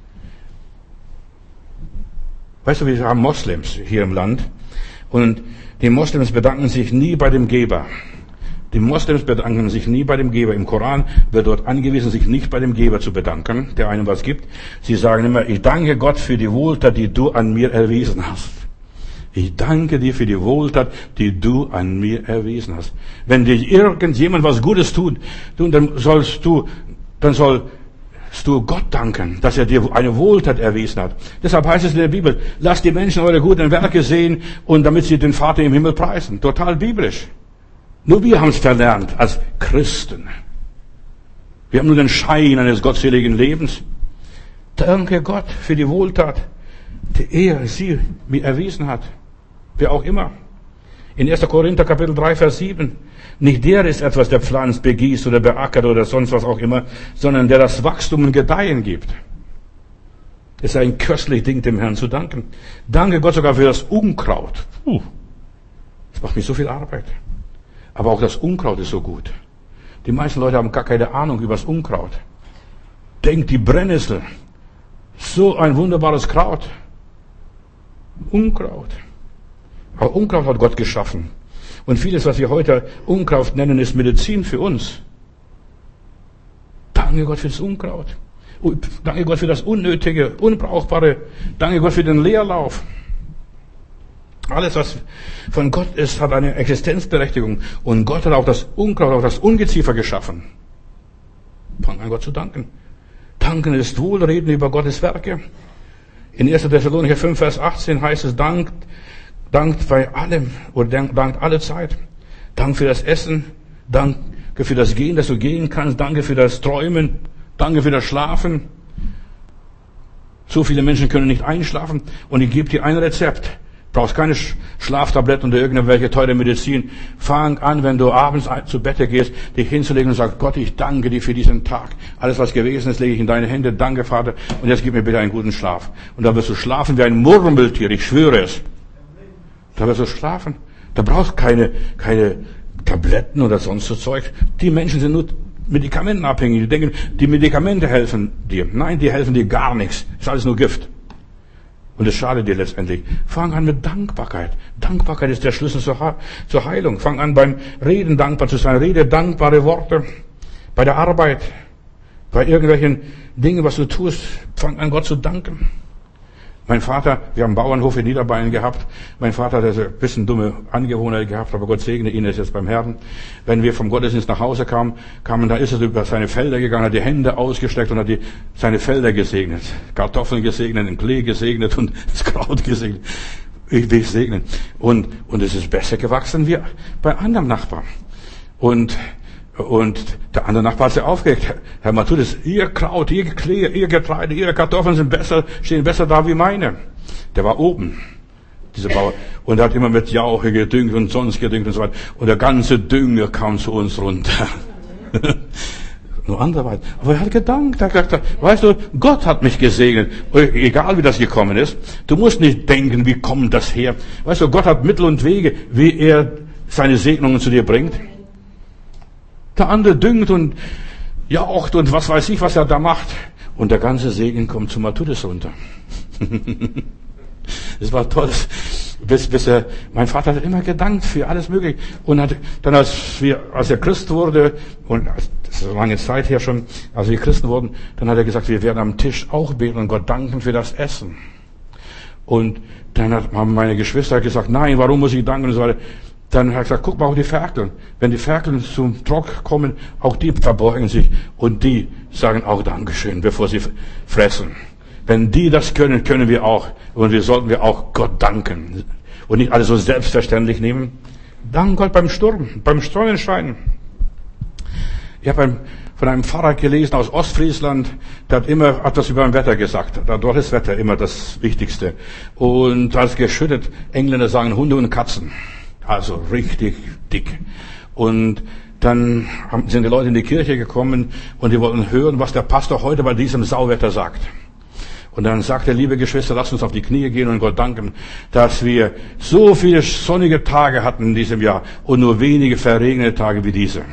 S1: Weißt du, wir haben Moslems hier im Land. Und die Moslems bedanken sich nie bei dem Geber. Die Moslems bedanken sich nie bei dem Geber. Im Koran wird dort angewiesen, sich nicht bei dem Geber zu bedanken, der einem was gibt. Sie sagen immer, ich danke Gott für die Wohltat, die du an mir erwiesen hast. Ich danke dir für die Wohltat, die du an mir erwiesen hast. Wenn dir irgendjemand was Gutes tut, dann sollst du Gott danken, dass er dir eine Wohltat erwiesen hat. Deshalb heißt es in der Bibel, lasst die Menschen eure guten Werke sehen und damit sie den Vater im Himmel preisen. Total biblisch. Nur wir haben es verlernt als Christen. Wir haben nur den Schein eines gottseligen Lebens. Danke Gott für die Wohltat, die er sie mir erwiesen hat. Wer auch immer. In 1. Korinther Kapitel 3, Vers 7. Nicht der ist etwas, der pflanzt, begießt oder beackert oder sonst was auch immer, sondern der das Wachstum und Gedeihen gibt. Es ist ein köstliches Ding, dem Herrn zu danken. Danke Gott sogar für das Unkraut. Das macht mir so viel Arbeit. Aber auch das Unkraut ist so gut. Die meisten Leute haben gar keine Ahnung über das Unkraut. Denkt die Brennnessel. So ein wunderbares Kraut. Unkraut. Aber Unkraut hat Gott geschaffen. Und vieles, was wir heute Unkraut nennen, ist Medizin für uns. Danke Gott für das Unkraut. Danke Gott für das Unnötige, Unbrauchbare. Danke Gott für den Leerlauf. Alles, was von Gott ist, hat eine Existenzberechtigung. Und Gott hat auch das Unkraut, auch das Ungeziefer geschaffen. Fang an, Gott zu danken. Danken ist Wohlreden über Gottes Werke. In 1. Thessalonicher 5, Vers 18 heißt es, dankt bei allem oder dankt alle Zeit. Dank für das Essen. Danke für das Gehen, dass du gehen kannst. Danke für das Träumen. Danke für das Schlafen. So viele Menschen können nicht einschlafen. Und ich gebe dir ein Rezept. Brauchst keine Schlaftabletten oder irgendwelche teure Medizin. Fang an, wenn du abends zu Bett gehst, dich hinzulegen und sagst, Gott, ich danke dir für diesen Tag. Alles, was gewesen ist, lege ich in deine Hände. Danke, Vater. Und jetzt gib mir bitte einen guten Schlaf. Und da wirst du schlafen wie ein Murmeltier. Ich schwöre es. Da wirst du schlafen. Da brauchst keine Tabletten oder sonst so Zeug. Die Menschen sind nur medikamentenabhängig. Die denken, die Medikamente helfen dir. Nein, die helfen dir gar nichts. Das ist alles nur Gift. Und es schadet dir letztendlich. Fang an mit Dankbarkeit. Dankbarkeit ist der Schlüssel zur Heilung. Fang an beim Reden dankbar zu sein. Rede dankbare Worte. Bei der Arbeit. Bei irgendwelchen Dingen, was du tust. Fang an, Gott zu danken. Mein Vater, wir haben einen Bauernhof in Niederbayern gehabt. Mein Vater hat ein bisschen dumme Angewohnheit gehabt, aber Gott segne ihn, er ist jetzt beim Herrn. Wenn wir vom Gottesdienst nach Hause kamen, da ist er über seine Felder gegangen, hat die Hände ausgestreckt und hat seine Felder gesegnet. Kartoffeln gesegnet, den Klee gesegnet und das Kraut gesegnet. Ich will segnen. Und es ist besser gewachsen wie bei anderen Nachbarn. Und der andere Nachbar hat sich aufgeregt. Herr Matthäus, ihr Kraut, ihr Klee, ihr Getreide, ihre Kartoffeln stehen besser da wie meine. Der war oben, dieser Bauer. Und er hat immer mit Jauche gedüngt und sonst gedüngt und so weiter. Und der ganze Dünger kam zu uns runter. Nur anderweitig. Aber er hat gedankt. Er hat gesagt, weißt du, Gott hat mich gesegnet. Egal wie das gekommen ist. Du musst nicht denken, wie kommt das her. Weißt du, Gott hat Mittel und Wege, wie er seine Segnungen zu dir bringt. Der andere düngt und jaucht und was weiß ich, was er da macht. Und der ganze Segen kommt zu Matthäus runter. Das war toll. Mein Vater hat immer gedankt für alles Mögliche. Und hat dann, als er Christ wurde, und das ist eine lange Zeit her schon, als wir Christen wurden, dann hat er gesagt, wir werden am Tisch auch beten und Gott danken für das Essen. Und dann haben meine Geschwister gesagt, nein, warum muss ich danken und so weiter. Dann hat er gesagt, guck mal auf die Ferkel. Wenn die Ferkel zum Trock kommen, auch die verbeugen sich und die sagen auch Dankeschön, bevor sie fressen. Wenn die das können, können wir auch. Und sollten wir auch Gott danken. Und nicht alles so selbstverständlich nehmen. Dank Gott beim Sturm, beim Sonnenschein. Ich habe von einem Pfarrer gelesen aus Ostfriesland, der hat immer etwas über das Wetter gesagt. Dort ist Wetter immer das Wichtigste. Und als geschüttet, Engländer sagen Hunde und Katzen. Also richtig dick. Und dann sind die Leute in die Kirche gekommen und die wollten hören, was der Pastor heute bei diesem Sauwetter sagt. Und dann sagte, liebe Geschwister, lasst uns auf die Knie gehen und Gott danken, dass wir so viele sonnige Tage hatten in diesem Jahr und nur wenige verregnete Tage wie diese.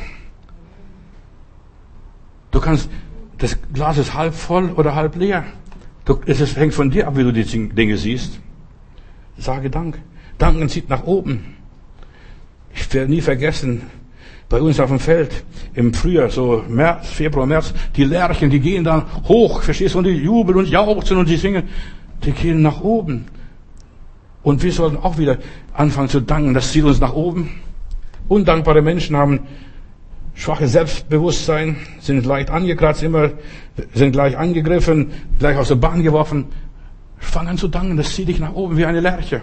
S1: Du kannst, das Glas ist halb voll oder halb leer. Es hängt von dir ab, wie du die Dinge siehst. Sage Dank. Danken zieht nach oben. Ich werde nie vergessen, bei uns auf dem Feld im Frühjahr, so März, Februar, März, die Lerchen, die gehen dann hoch, verstehst du, und die jubeln und jauchzen und die singen, die gehen nach oben. Und wir sollten auch wieder anfangen zu danken, das zieht uns nach oben. Undankbare Menschen haben schwache Selbstbewusstsein, sind leicht angekratzt, sind gleich angegriffen, gleich aus der Bahn geworfen. Fang an zu danken, das zieht dich nach oben wie eine Lerche.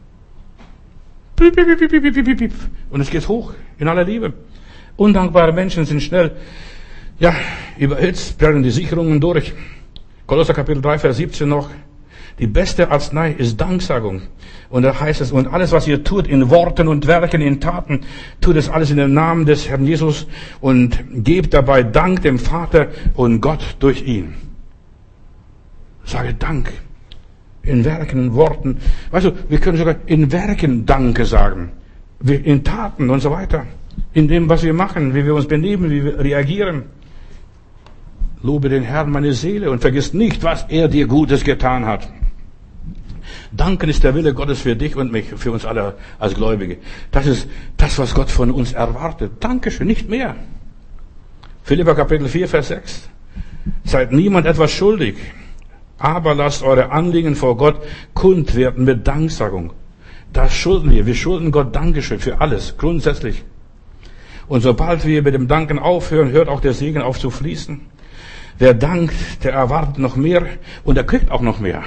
S1: Und es geht hoch in aller Liebe. Undankbare Menschen sind schnell, überhitzt, brennen die Sicherungen durch. Kolosser Kapitel 3, Vers 17 noch. Die beste Arznei ist Danksagung. Und da heißt es, und alles, was ihr tut, in Worten und Werken, in Taten, tut es alles in dem Namen des Herrn Jesus und gebt dabei Dank dem Vater und Gott durch ihn. Sage Dank. In Werken, Worten. Weißt du, wir können sogar in Werken Danke sagen. In Taten und so weiter. In dem, was wir machen, wie wir uns benehmen, wie wir reagieren. Lobe den Herrn, meine Seele, und vergiss nicht, was er dir Gutes getan hat. Danken ist der Wille Gottes für dich und mich, für uns alle als Gläubige. Das ist das, was Gott von uns erwartet. Dankeschön, nicht mehr. Philipper Kapitel 4, Vers 6. Seid niemand etwas schuldig, aber lasst eure Anliegen vor Gott kund werden mit Danksagung. Das schulden wir. Wir schulden Gott Dankeschön für alles, grundsätzlich. Und sobald wir mit dem Danken aufhören, hört auch der Segen auf zu fließen. Wer dankt, der erwartet noch mehr und er kriegt auch noch mehr.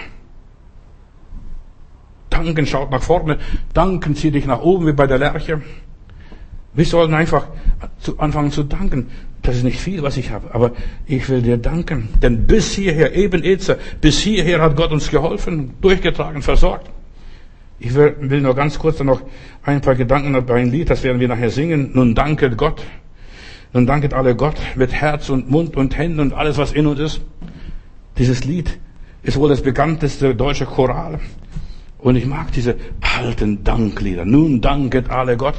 S1: Danken schaut nach vorne, danken zieht dich nach oben wie bei der Lerche. Wir sollen einfach anfangen zu danken. Das ist nicht viel, was ich habe, aber ich will dir danken. Denn bis hierher, bis hierher hat Gott uns geholfen, durchgetragen, versorgt. Ich will nur ganz kurz noch ein paar Gedanken bei ein Lied, das werden wir nachher singen. Nun danket Gott. Nun danket alle Gott mit Herz und Mund und Händen und alles, was in uns ist. Dieses Lied ist wohl das bekannteste deutsche Choral. Und ich mag diese alten Danklieder. Nun danket alle Gott.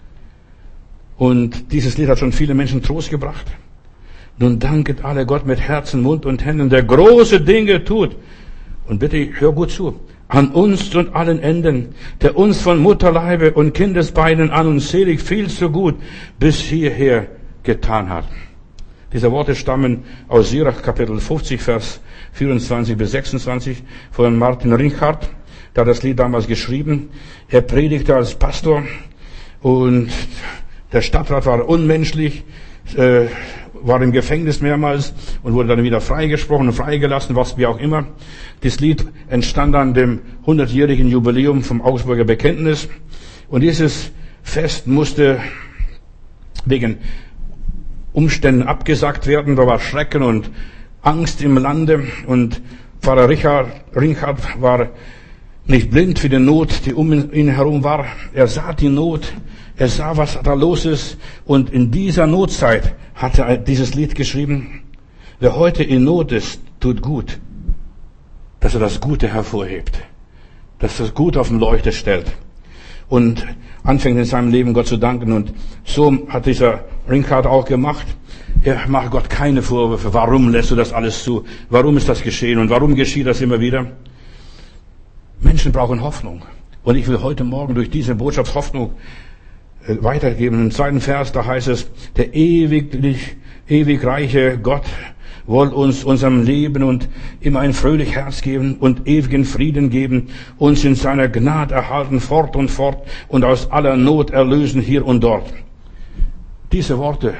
S1: Und dieses Lied hat schon viele Menschen Trost gebracht. Nun danket alle Gott mit Herzen, Mund und Händen, der große Dinge tut. Und bitte, hör gut zu. An uns und allen Enden, der uns von Mutterleibe und Kindesbeinen an uns selig viel zu gut bis hierher getan hat. Diese Worte stammen aus Sirach Kapitel 50, Vers 24 bis 26 von Martin Rinchard. Der hat das Lied damals geschrieben. Er predigte als Pastor und der Stadtrat war unmenschlich, war im Gefängnis mehrmals und wurde dann wieder freigesprochen und freigelassen, was wie auch immer. Das Lied entstand an dem 100-jährigen Jubiläum vom Augsburger Bekenntnis. Und dieses Fest musste wegen Umständen abgesagt werden. Da war Schrecken und Angst im Lande. Und Pfarrer Rinchard war nicht blind für die Not, die um ihn herum war. Er sah die Not. Er sah, was da los ist. Und in dieser Notzeit hat er dieses Lied geschrieben. Wer heute in Not ist, tut gut, dass er das Gute hervorhebt. Dass er das Gute auf dem Leuchter stellt. Und anfängt in seinem Leben Gott zu danken. Und so hat dieser Rinchard auch gemacht. Er macht Gott keine Vorwürfe. Warum lässt du das alles zu? Warum ist das geschehen? Und warum geschieht das immer wieder? Menschen brauchen Hoffnung. Und ich will heute Morgen durch diese Botschaft Hoffnung weitergeben. Im 2. Vers, da heißt es, der ewig reiche Gott woll uns unserem Leben und immer ein fröhlich Herz geben und ewigen Frieden geben, uns in seiner Gnade erhalten fort und aus aller Not erlösen hier und dort. Diese Worte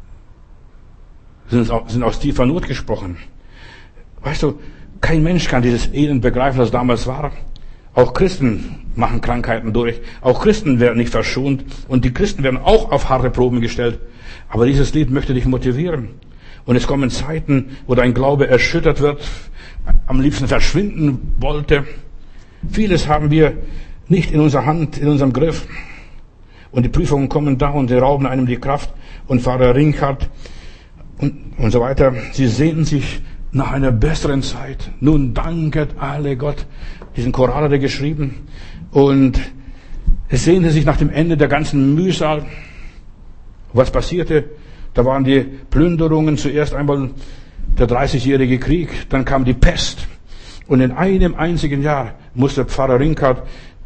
S1: sind aus tiefer Not gesprochen. Weißt du, kein Mensch kann dieses Elend begreifen, was damals war. Auch Christen machen Krankheiten durch. Auch Christen werden nicht verschont. Und die Christen werden auch auf harte Proben gestellt. Aber dieses Lied möchte dich motivieren. Und es kommen Zeiten, wo dein Glaube erschüttert wird, am liebsten verschwinden wollte. Vieles haben wir nicht in unserer Hand, in unserem Griff. Und die Prüfungen kommen da und sie rauben einem die Kraft. Und Pfarrer Ringhart und so weiter, sie sehnen sich nach einer besseren Zeit. Nun danket alle Gott. Diesen Choral hat er geschrieben. Und es sehnte sich nach dem Ende der ganzen Mühsal. Was passierte? Da waren die Plünderungen, zuerst einmal der 30-jährige Krieg, dann kam die Pest. Und in einem einzigen Jahr musste Pfarrer Ringhart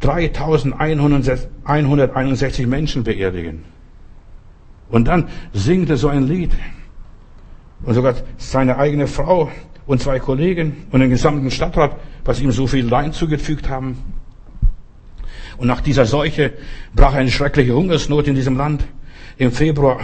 S1: 3161 Menschen beerdigen. Und dann singt er so ein Lied. Und sogar seine eigene Frau und 2 Kollegen und den gesamten Stadtrat, was ihm so viel Leid zugefügt haben. Und nach dieser Seuche brach eine schreckliche Hungersnot in diesem Land. Im Februar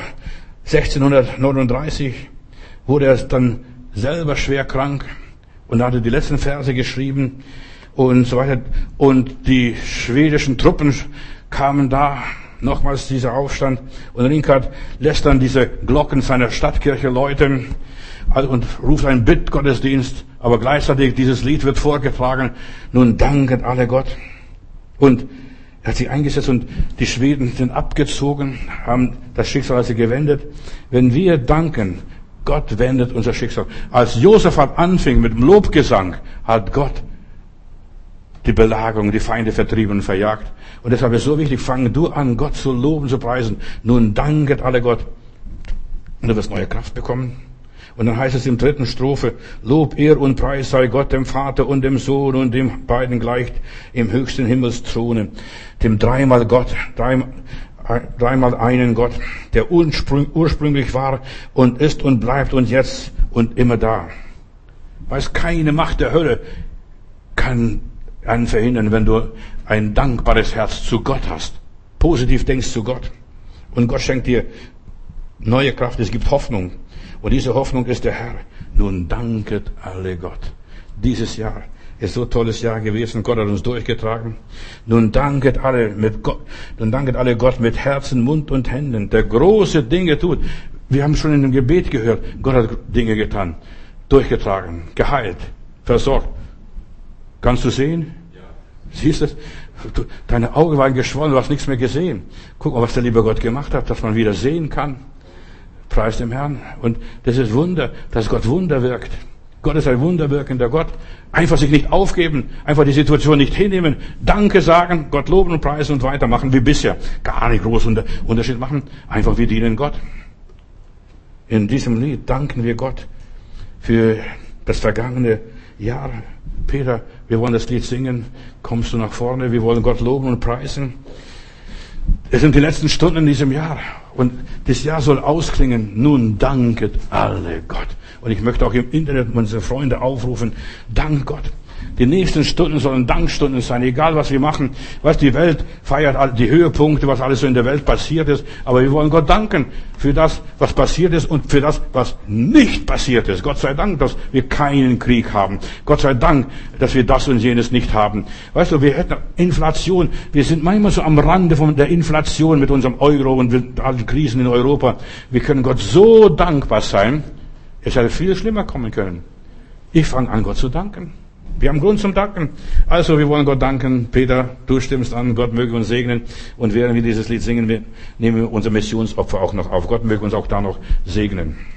S1: 1639 wurde er dann selber schwer krank und hatte die letzten Verse geschrieben und so weiter. Und die schwedischen Truppen kamen da, nochmals dieser Aufstand. Und Ringhart lässt dann diese Glocken seiner Stadtkirche läuten und ruft einen Bittgottesdienst. Aber gleichzeitig dieses Lied wird vorgetragen. Nun danket alle Gott. Und er hat sich eingesetzt und die Schweden sind abgezogen, haben das Schicksal also gewendet. Wenn wir danken, Gott wendet unser Schicksal. Als Josaphat anfing mit dem Lobgesang, hat Gott die Belagerung, die Feinde vertrieben und verjagt. Und deshalb ist es so wichtig, fang du an, Gott zu loben, zu preisen. Nun danket alle Gott. Und du wirst neue Kraft bekommen. Und dann heißt es im 3. Strophe, Lob, Ehr und Preis sei Gott, dem Vater und dem Sohn und dem beiden gleicht im höchsten Himmelsthrone, dem dreimal Gott, dreimal einen Gott, der ursprünglich war und ist und bleibt und jetzt und immer da. Weiß, keine Macht der Hölle kann einen verhindern, wenn du ein dankbares Herz zu Gott hast, positiv denkst zu Gott. Und Gott schenkt dir neue Kraft, es gibt Hoffnung. Und diese Hoffnung ist der Herr. Nun danket alle Gott. Dieses Jahr ist so ein tolles Jahr gewesen. Gott hat uns durchgetragen. Nun danket alle Gott mit Herzen, Mund und Händen, der große Dinge tut. Wir haben schon in dem Gebet gehört, Gott hat Dinge getan, durchgetragen, geheilt, versorgt. Kannst du sehen? Ja. Siehst du es? Deine Augen waren geschwollen, du hast nichts mehr gesehen. Guck mal, was der liebe Gott gemacht hat, dass man wieder sehen kann. Preis dem Herrn. Und das ist Wunder, dass Gott Wunder wirkt. Gott ist ein wunderwirkender Gott. Einfach sich nicht aufgeben, einfach die Situation nicht hinnehmen, Danke sagen, Gott loben und preisen und weitermachen wie bisher. Gar nicht groß Unterschied machen, einfach wir dienen Gott. In diesem Lied danken wir Gott für das vergangene Jahr. Peter, wir wollen das Lied singen. Kommst du nach vorne? Wir wollen Gott loben und preisen. Es sind die letzten Stunden in diesem Jahr. Und das Jahr soll ausklingen. Nun danket alle Gott. Und ich möchte auch im Internet unsere Freunde aufrufen. Dank Gott. Die nächsten Stunden sollen Dankstunden sein, egal was wir machen. Weißt, die Welt feiert die Höhepunkte, was alles so in der Welt passiert ist. Aber wir wollen Gott danken für das, was passiert ist und für das, was nicht passiert ist. Gott sei Dank, dass wir keinen Krieg haben. Gott sei Dank, dass wir das und jenes nicht haben. Weißt du, wir hätten Inflation. Wir sind manchmal so am Rande von der Inflation mit unserem Euro und mit allen Krisen in Europa. Wir können Gott so dankbar sein. Es hätte viel schlimmer kommen können. Ich fange an, Gott zu danken. Wir haben Grund zum Danken. Also, wir wollen Gott danken. Peter, du stimmst an. Gott möge uns segnen. Und während wir dieses Lied singen, nehmen wir unser Missionsopfer auch noch auf. Gott möge uns auch da noch segnen.